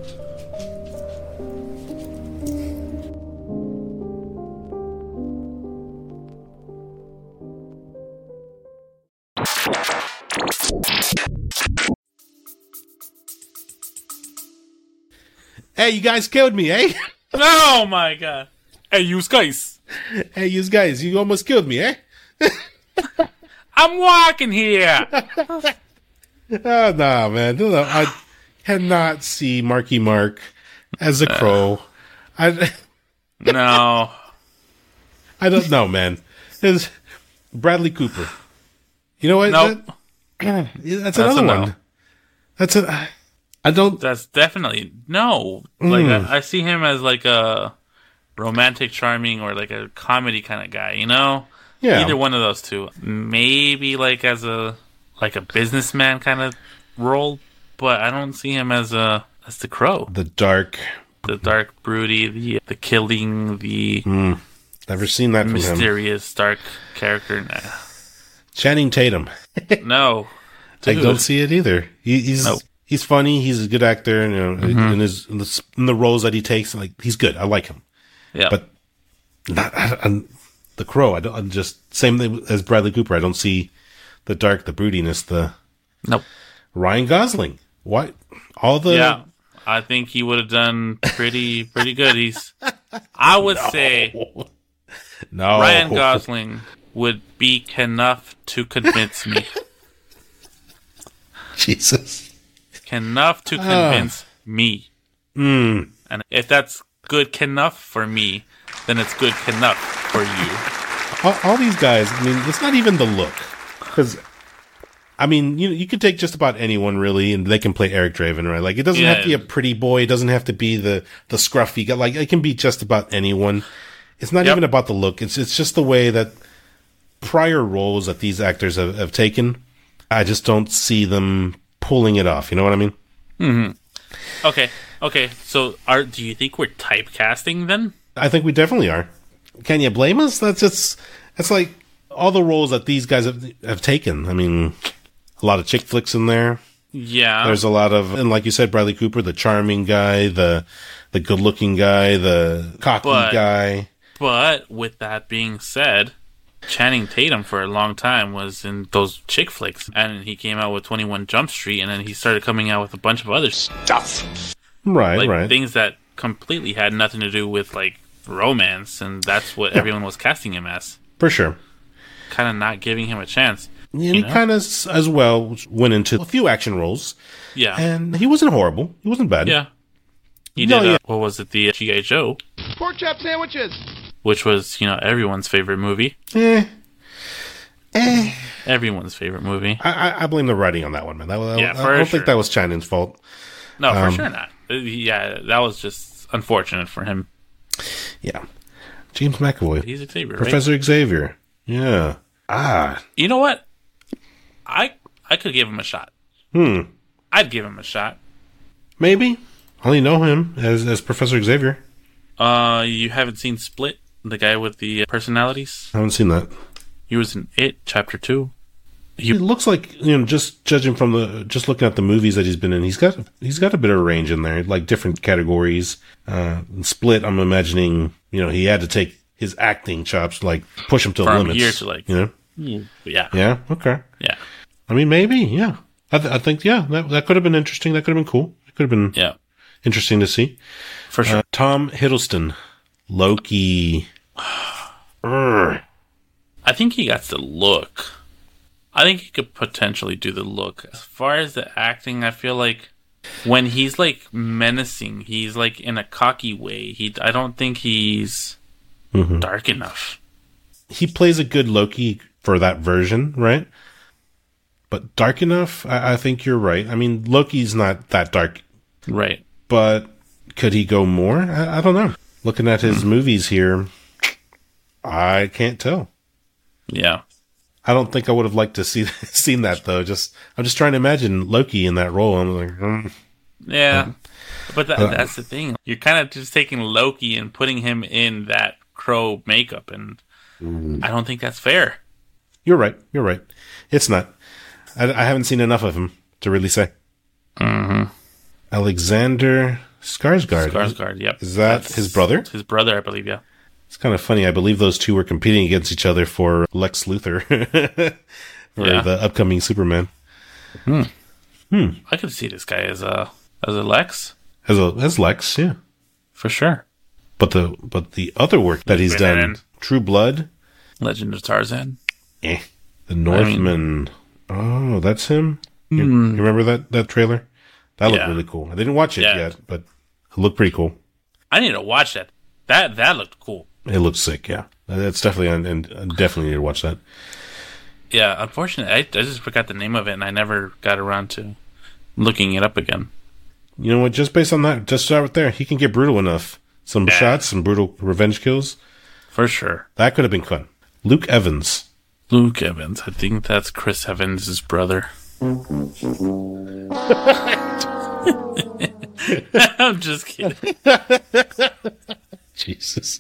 Hey, you guys killed me, eh? Oh my god. Hey, you guys. Hey, you guys, you almost killed me, eh? I'm walking here. Oh, nah, man. No, no, I cannot see Marky Mark as a crow. I, No. I don't know, man. It's Bradley Cooper. You know what? Nope. That- that's a another no. one. That's a. I don't. That's definitely no. Like I, I see him as like a romantic, charming, or like a comedy kind of guy. You know, Yeah. either one of those two. Maybe like as a like a businessman kind of role, but I don't see him as a as the Crow, The dark. the dark, broody, the the killing, the Never seen that from him. mysterious, dark character. Nah. Channing Tatum. No, I Dude. don't see it either. He, he's Nope. he's funny. He's a good actor. You know, Mm-hmm. in his in the, in the roles that he takes, like he's good. I like him. Yeah, But not I, I'm, the Crow. I don't. I'm just same thing as Bradley Cooper. I don't see the dark, the broodiness, the nope. Ryan Gosling. What? All the Yeah, I think he would have done pretty pretty good. He's, I would say, no Ryan Gosling would be enough to convince me. Jesus. Enough to convince me. Mm. And if that's good enough for me, then it's good enough for you. All, all these guys. I mean, it's not even the look, because I mean, you you could take just about anyone really, and they can play Eric Draven, right? Like it doesn't have to be Yeah. a pretty boy. It doesn't have to be the the scruffy guy. Like it can be just about anyone. It's not Yep. even about the look. It's it's just the way that prior roles that these actors have, have taken. I just don't see them pulling it off. You know what I mean? Okay, okay. So, are do you think we're typecasting then? I think we definitely are. Can you blame us? That's just that's like all the roles that these guys have have taken. I mean, a lot of chick flicks in there. Yeah. There's a lot of, and like you said, Bradley Cooper, the charming guy, the the good looking guy, the cocky But- guy. But with that being said, Channing Tatum for a long time was in those chick flicks, and he came out with twenty-one Jump Street, and then he started coming out with a bunch of other stuff, Right, like right. things that completely had nothing to do with like romance, and that's what everyone was casting him as. For sure. Kind of not giving him a chance. And you he know? kind of as well went into a few action roles, Yeah, and he wasn't horrible. He wasn't bad. yeah. He No, did. Uh, yeah. What was it? The G I. Joe, Pork chop sandwiches. which was you know everyone's favorite movie. Eh. Eh. Everyone's favorite movie. I, I, I blame the writing on that one, man. That, was- Yeah, I, for I don't sure. think that was Channing's fault. No, for Um, sure not. Uh, Yeah, that was just unfortunate for him. Yeah. James McAvoy. He's Xavier, right? Professor Xavier. Yeah. Ah. You know what? I I could give him a shot. Hmm. I'd give him a shot. Maybe. I only know him as as Professor Xavier. Uh, you haven't seen Split, the guy with the personalities? I haven't seen that. He was in It, Chapter Two. He looks like, you know, just judging from the, just looking at the movies that he's been in, he's got, he's got a bit of range in there, like different categories. Uh, in Split, I'm imagining, you know, he had to take his acting chops, like push him to the From limits. here to like, you know? mm, yeah, Yeah. Okay. yeah, I mean, maybe. Yeah. I, th- I think, yeah, that, that could have been interesting. That could have been cool. It could have been yeah, interesting to see. for sure. Uh, Tom Hiddleston, Loki. Urgh. I think he got the look. I think he could potentially do the look. As far as the acting, I feel like when he's like menacing, he's like in a cocky way. He, I don't think he's Mhm. dark enough. He plays a good Loki for that version, right? But dark enough, I, I think you're right. I mean, Loki's not that dark, Right. but could he go more? I, I don't know. Looking at his movies here, I can't tell. Yeah. I don't think I would have liked to see seen that though. Just I'm just trying to imagine Loki in that role. I'm like, mm. Yeah. But that, Uh, that's the thing. You're kind of just taking Loki and putting him in that crow makeup, and I don't think that's fair. You're right. You're right. It's not. I, I haven't seen enough of him to really say. Mm-hmm. Alexander Skarsgård. Skarsgård, yep. Is that That's his brother? His brother, I believe, yeah. It's kind of funny. I believe those two were competing against each other for Lex Luthor for Yeah. the upcoming Superman. I could see this guy as a as a Lex, As a as Lex, yeah. for sure. But the but the other work that he's done, Man. True Blood, Legend of Tarzan. eh. The Northman. oh, that's him. You, you remember that that trailer? That looked Yeah. really cool. I didn't watch it Yeah. yet, but it looked pretty cool. I need to watch that. That that looked cool. It looked sick. Yeah, that's definitely on, and I definitely need to watch that. Yeah, unfortunately, I, I just forgot the name of it, and I never got around to looking it up again. You know what? Just based on that, just start right there. He can get brutal enough. Some Yeah. shots, some brutal revenge kills. For sure. That could have been fun. Luke Evans. Luke Evans. I think that's Chris Evans' brother. I'm just kidding. Jesus.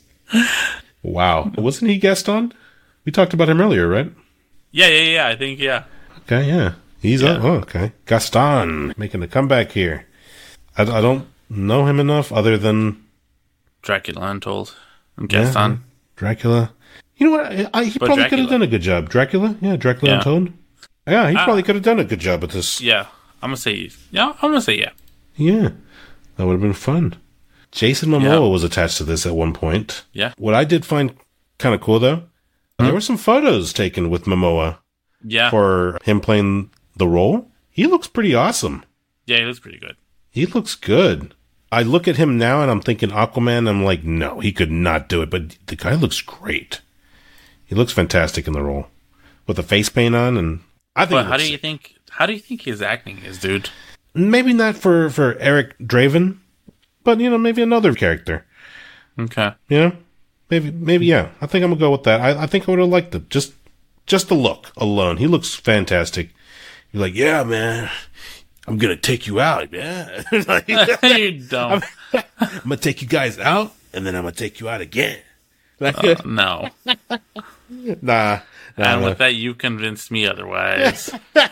Wow. Wasn't he guest on? We talked about him earlier, right? Yeah, yeah, yeah. I think, yeah. Okay, yeah. He's Yeah. up. Oh, okay. Gaston making a comeback here. I, I don't know him enough other than Dracula Untold. And yeah, Gaston. Dracula. You know what? I, I, he But probably could have Dracula. done a good job. Dracula? Yeah, Dracula Yeah. Untold. Yeah, he Ah. probably could have done a good job at this. Yeah. I'm going to say, yeah, I'm going to say, yeah. Yeah. That would have been fun. Jason Momoa Yeah. was attached to this at one point. Yeah. What I did find kind of cool, though, Hmm? there were some photos taken with Momoa Yeah. for him playing the role. He looks pretty awesome. Yeah, he looks pretty good. He looks good. I look at him now and I'm thinking Aquaman. I'm like, no, he could not do it. But the guy looks great. He looks fantastic in the role with the face paint on, and I think. But it how looks do you think, how do you think his acting is, dude? maybe not for for Eric Draven, but you know, maybe another character. Okay. You know, maybe maybe yeah. I think I'm gonna go with that. I, I think I would have liked it. Just just the look alone. He looks fantastic. You're like, yeah, man. I'm gonna take you out, yeah. Like, You don't. I'm gonna take you guys out, and then I'm gonna take you out again. Like, Uh, no. nah, nah. And nah. with that, you convinced me otherwise.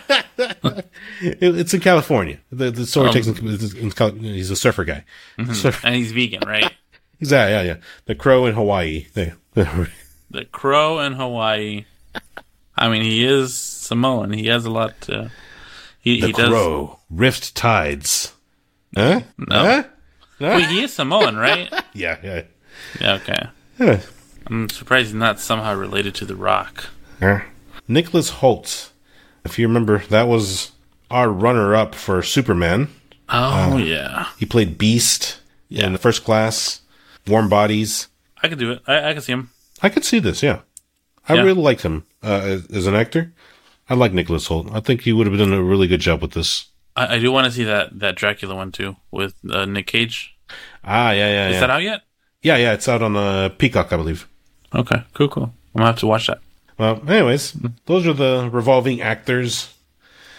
It, it's in California. The the story Um, takes in, in Cal- he's a surfer guy. Surf- And he's vegan, right? he's yeah, yeah, yeah. The Crow in Hawaii. They- The Crow in Hawaii. I mean, he is Samoan. He has a lot to... He, the he does... Crow, Rift Tides. Huh? No. Huh? Huh? Wait, he is Samoan, right? Yeah, yeah. Yeah, okay. Huh. I'm surprised he's not somehow related to The Rock. Huh. Nicholas Holt. If you remember, that was our runner-up for Superman. Oh, yeah. He played Beast Yeah. in First Class, Warm Bodies. I could do it. I, I could see him. I could see this, yeah. I Yeah. really liked him uh, as, as an actor. I like Nicholas Holt. I think he would have done a really good job with this. I, I do want to see that, that Dracula one, too, with uh, Nick Cage. Ah, yeah, yeah, Is yeah. that out yet? Yeah, yeah, it's out on uh, Peacock, I believe. Okay, cool, cool. I'm going to have to watch that. Well, anyways, those are the revolving actors.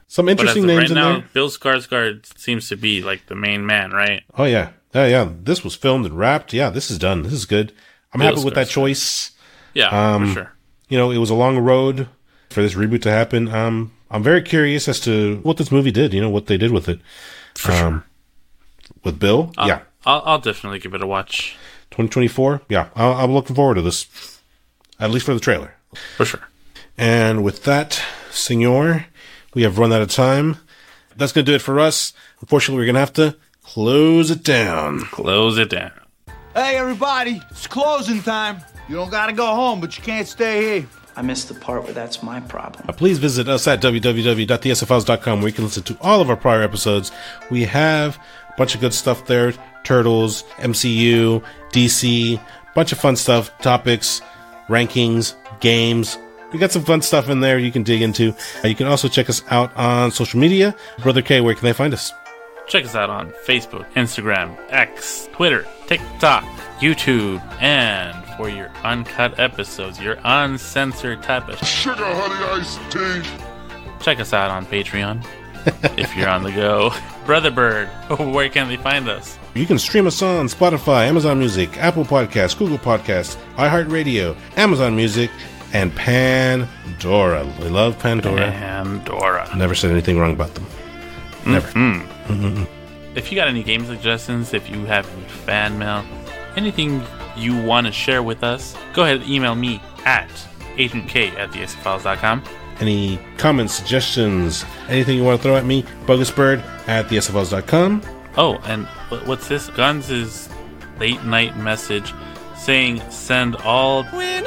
Some But as interesting of names right in now, there. Bill Skarsgård seems to be like the main man, right? Oh yeah, yeah, yeah. This was filmed and wrapped. Yeah, this is done. This is good. I'm Bill happy with that Skarsgård. choice. Yeah, Um, for sure. You know, it was a long road for this reboot to happen. Um, I'm very curious as to what this movie did. You know, what they did with it. For um, sure. With Bill, I'll, yeah, I'll, I'll definitely give it a watch. twenty twenty-four. Yeah, I'll, I'm looking forward to this, at least for the trailer. For sure. And with that, Senor, we have run out of time. That's going to do it for us. Unfortunately, we're going to have to close it down. Close it down. Hey, everybody, it's closing time. You don't gotta go home, but you can't stay here. I missed the part where that's my problem. Uh, please visit us at w w w dot the s f files dot com where you can listen to all of our prior episodes. We have a bunch of good stuff there. Turtles, M C U, D C, bunch of fun stuff, topics, rankings, games. We got some fun stuff in there you can dig into. Uh, you can also check us out on social media. Brother K, where can they find us? Check us out on Facebook, Instagram, X, Twitter, TikTok, YouTube, and for your uncut episodes, your uncensored type of sugar honey iced tea. Check us out on Patreon if you're on the go. Brother Bird, where can they find us? You can stream us on Spotify, Amazon Music, Apple Podcasts, Google Podcasts, iHeartRadio, Amazon Music, and Pandora. We love Pandora. Pandora. Never said anything wrong about them. Never. Mm-hmm. Mm-hmm. If you got any game suggestions, if you have any fan mail, anything you want to share with us, go ahead and email me at agent k at the s f files dot com. Any comments, suggestions, anything you want to throw at me, bogusbird at the s f files dot com. Oh, and what's this? Guns' late night message saying send all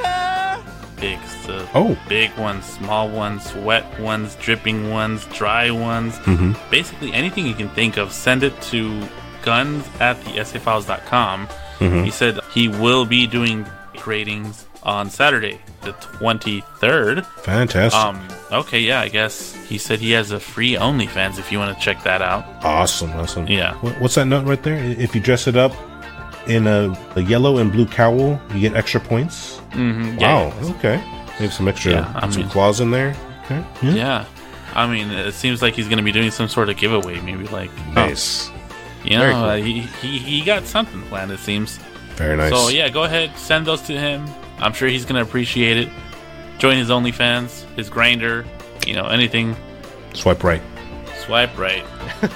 pics. Uh, oh. Big ones, small ones, wet ones, dripping ones, dry ones. Mm-hmm. Basically anything you can think of, send it to guns at the s f files dot com. Mm-hmm. He said he will be doing ratings on Saturday, the twenty-third. Fantastic. Um, okay, yeah, I guess he said he has a free OnlyFans if you want to check that out. Awesome, awesome. Yeah. What's that note right there? If you dress it up in a, a yellow and blue cowl, you get extra points. Mm-hmm. Wow, Yeah, okay. Maybe some extra, Yeah, I some mean- claws in there. Okay. Yeah. yeah. I mean, it seems like he's going to be doing some sort of giveaway, maybe like Nice. You Very know, cool. uh, he, he he got something planned, it seems. Very nice. So yeah, go ahead, send those to him. I'm sure he's gonna appreciate it. Join his OnlyFans, his Grinder, you know, anything. Swipe right. Swipe right.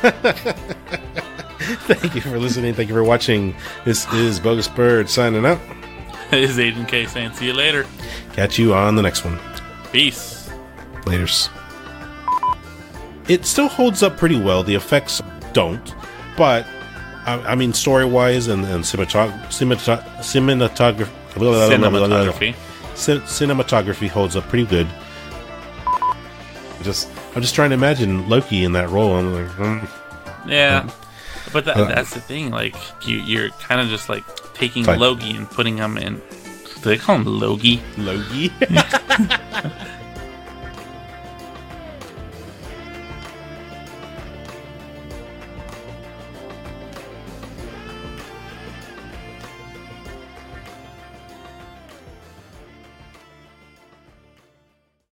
Thank you for listening. Thank you for watching. This is Bogus Bird signing out. This is Agent K saying, see you later. Catch you on the next one. Peace. Laters. It still holds up pretty well. The effects don't, but I, I mean, story-wise and, and cinematog- cinematog- cinematography, Cinematography. Cin- cinematography holds up pretty good. Just, I'm just trying to imagine Loki in that role. I'm like, mm. Yeah. But that, Uh, that's the thing. Like, you, you're kind of just like taking Fine. Loki and putting him in. Do they call him Logie? Logie.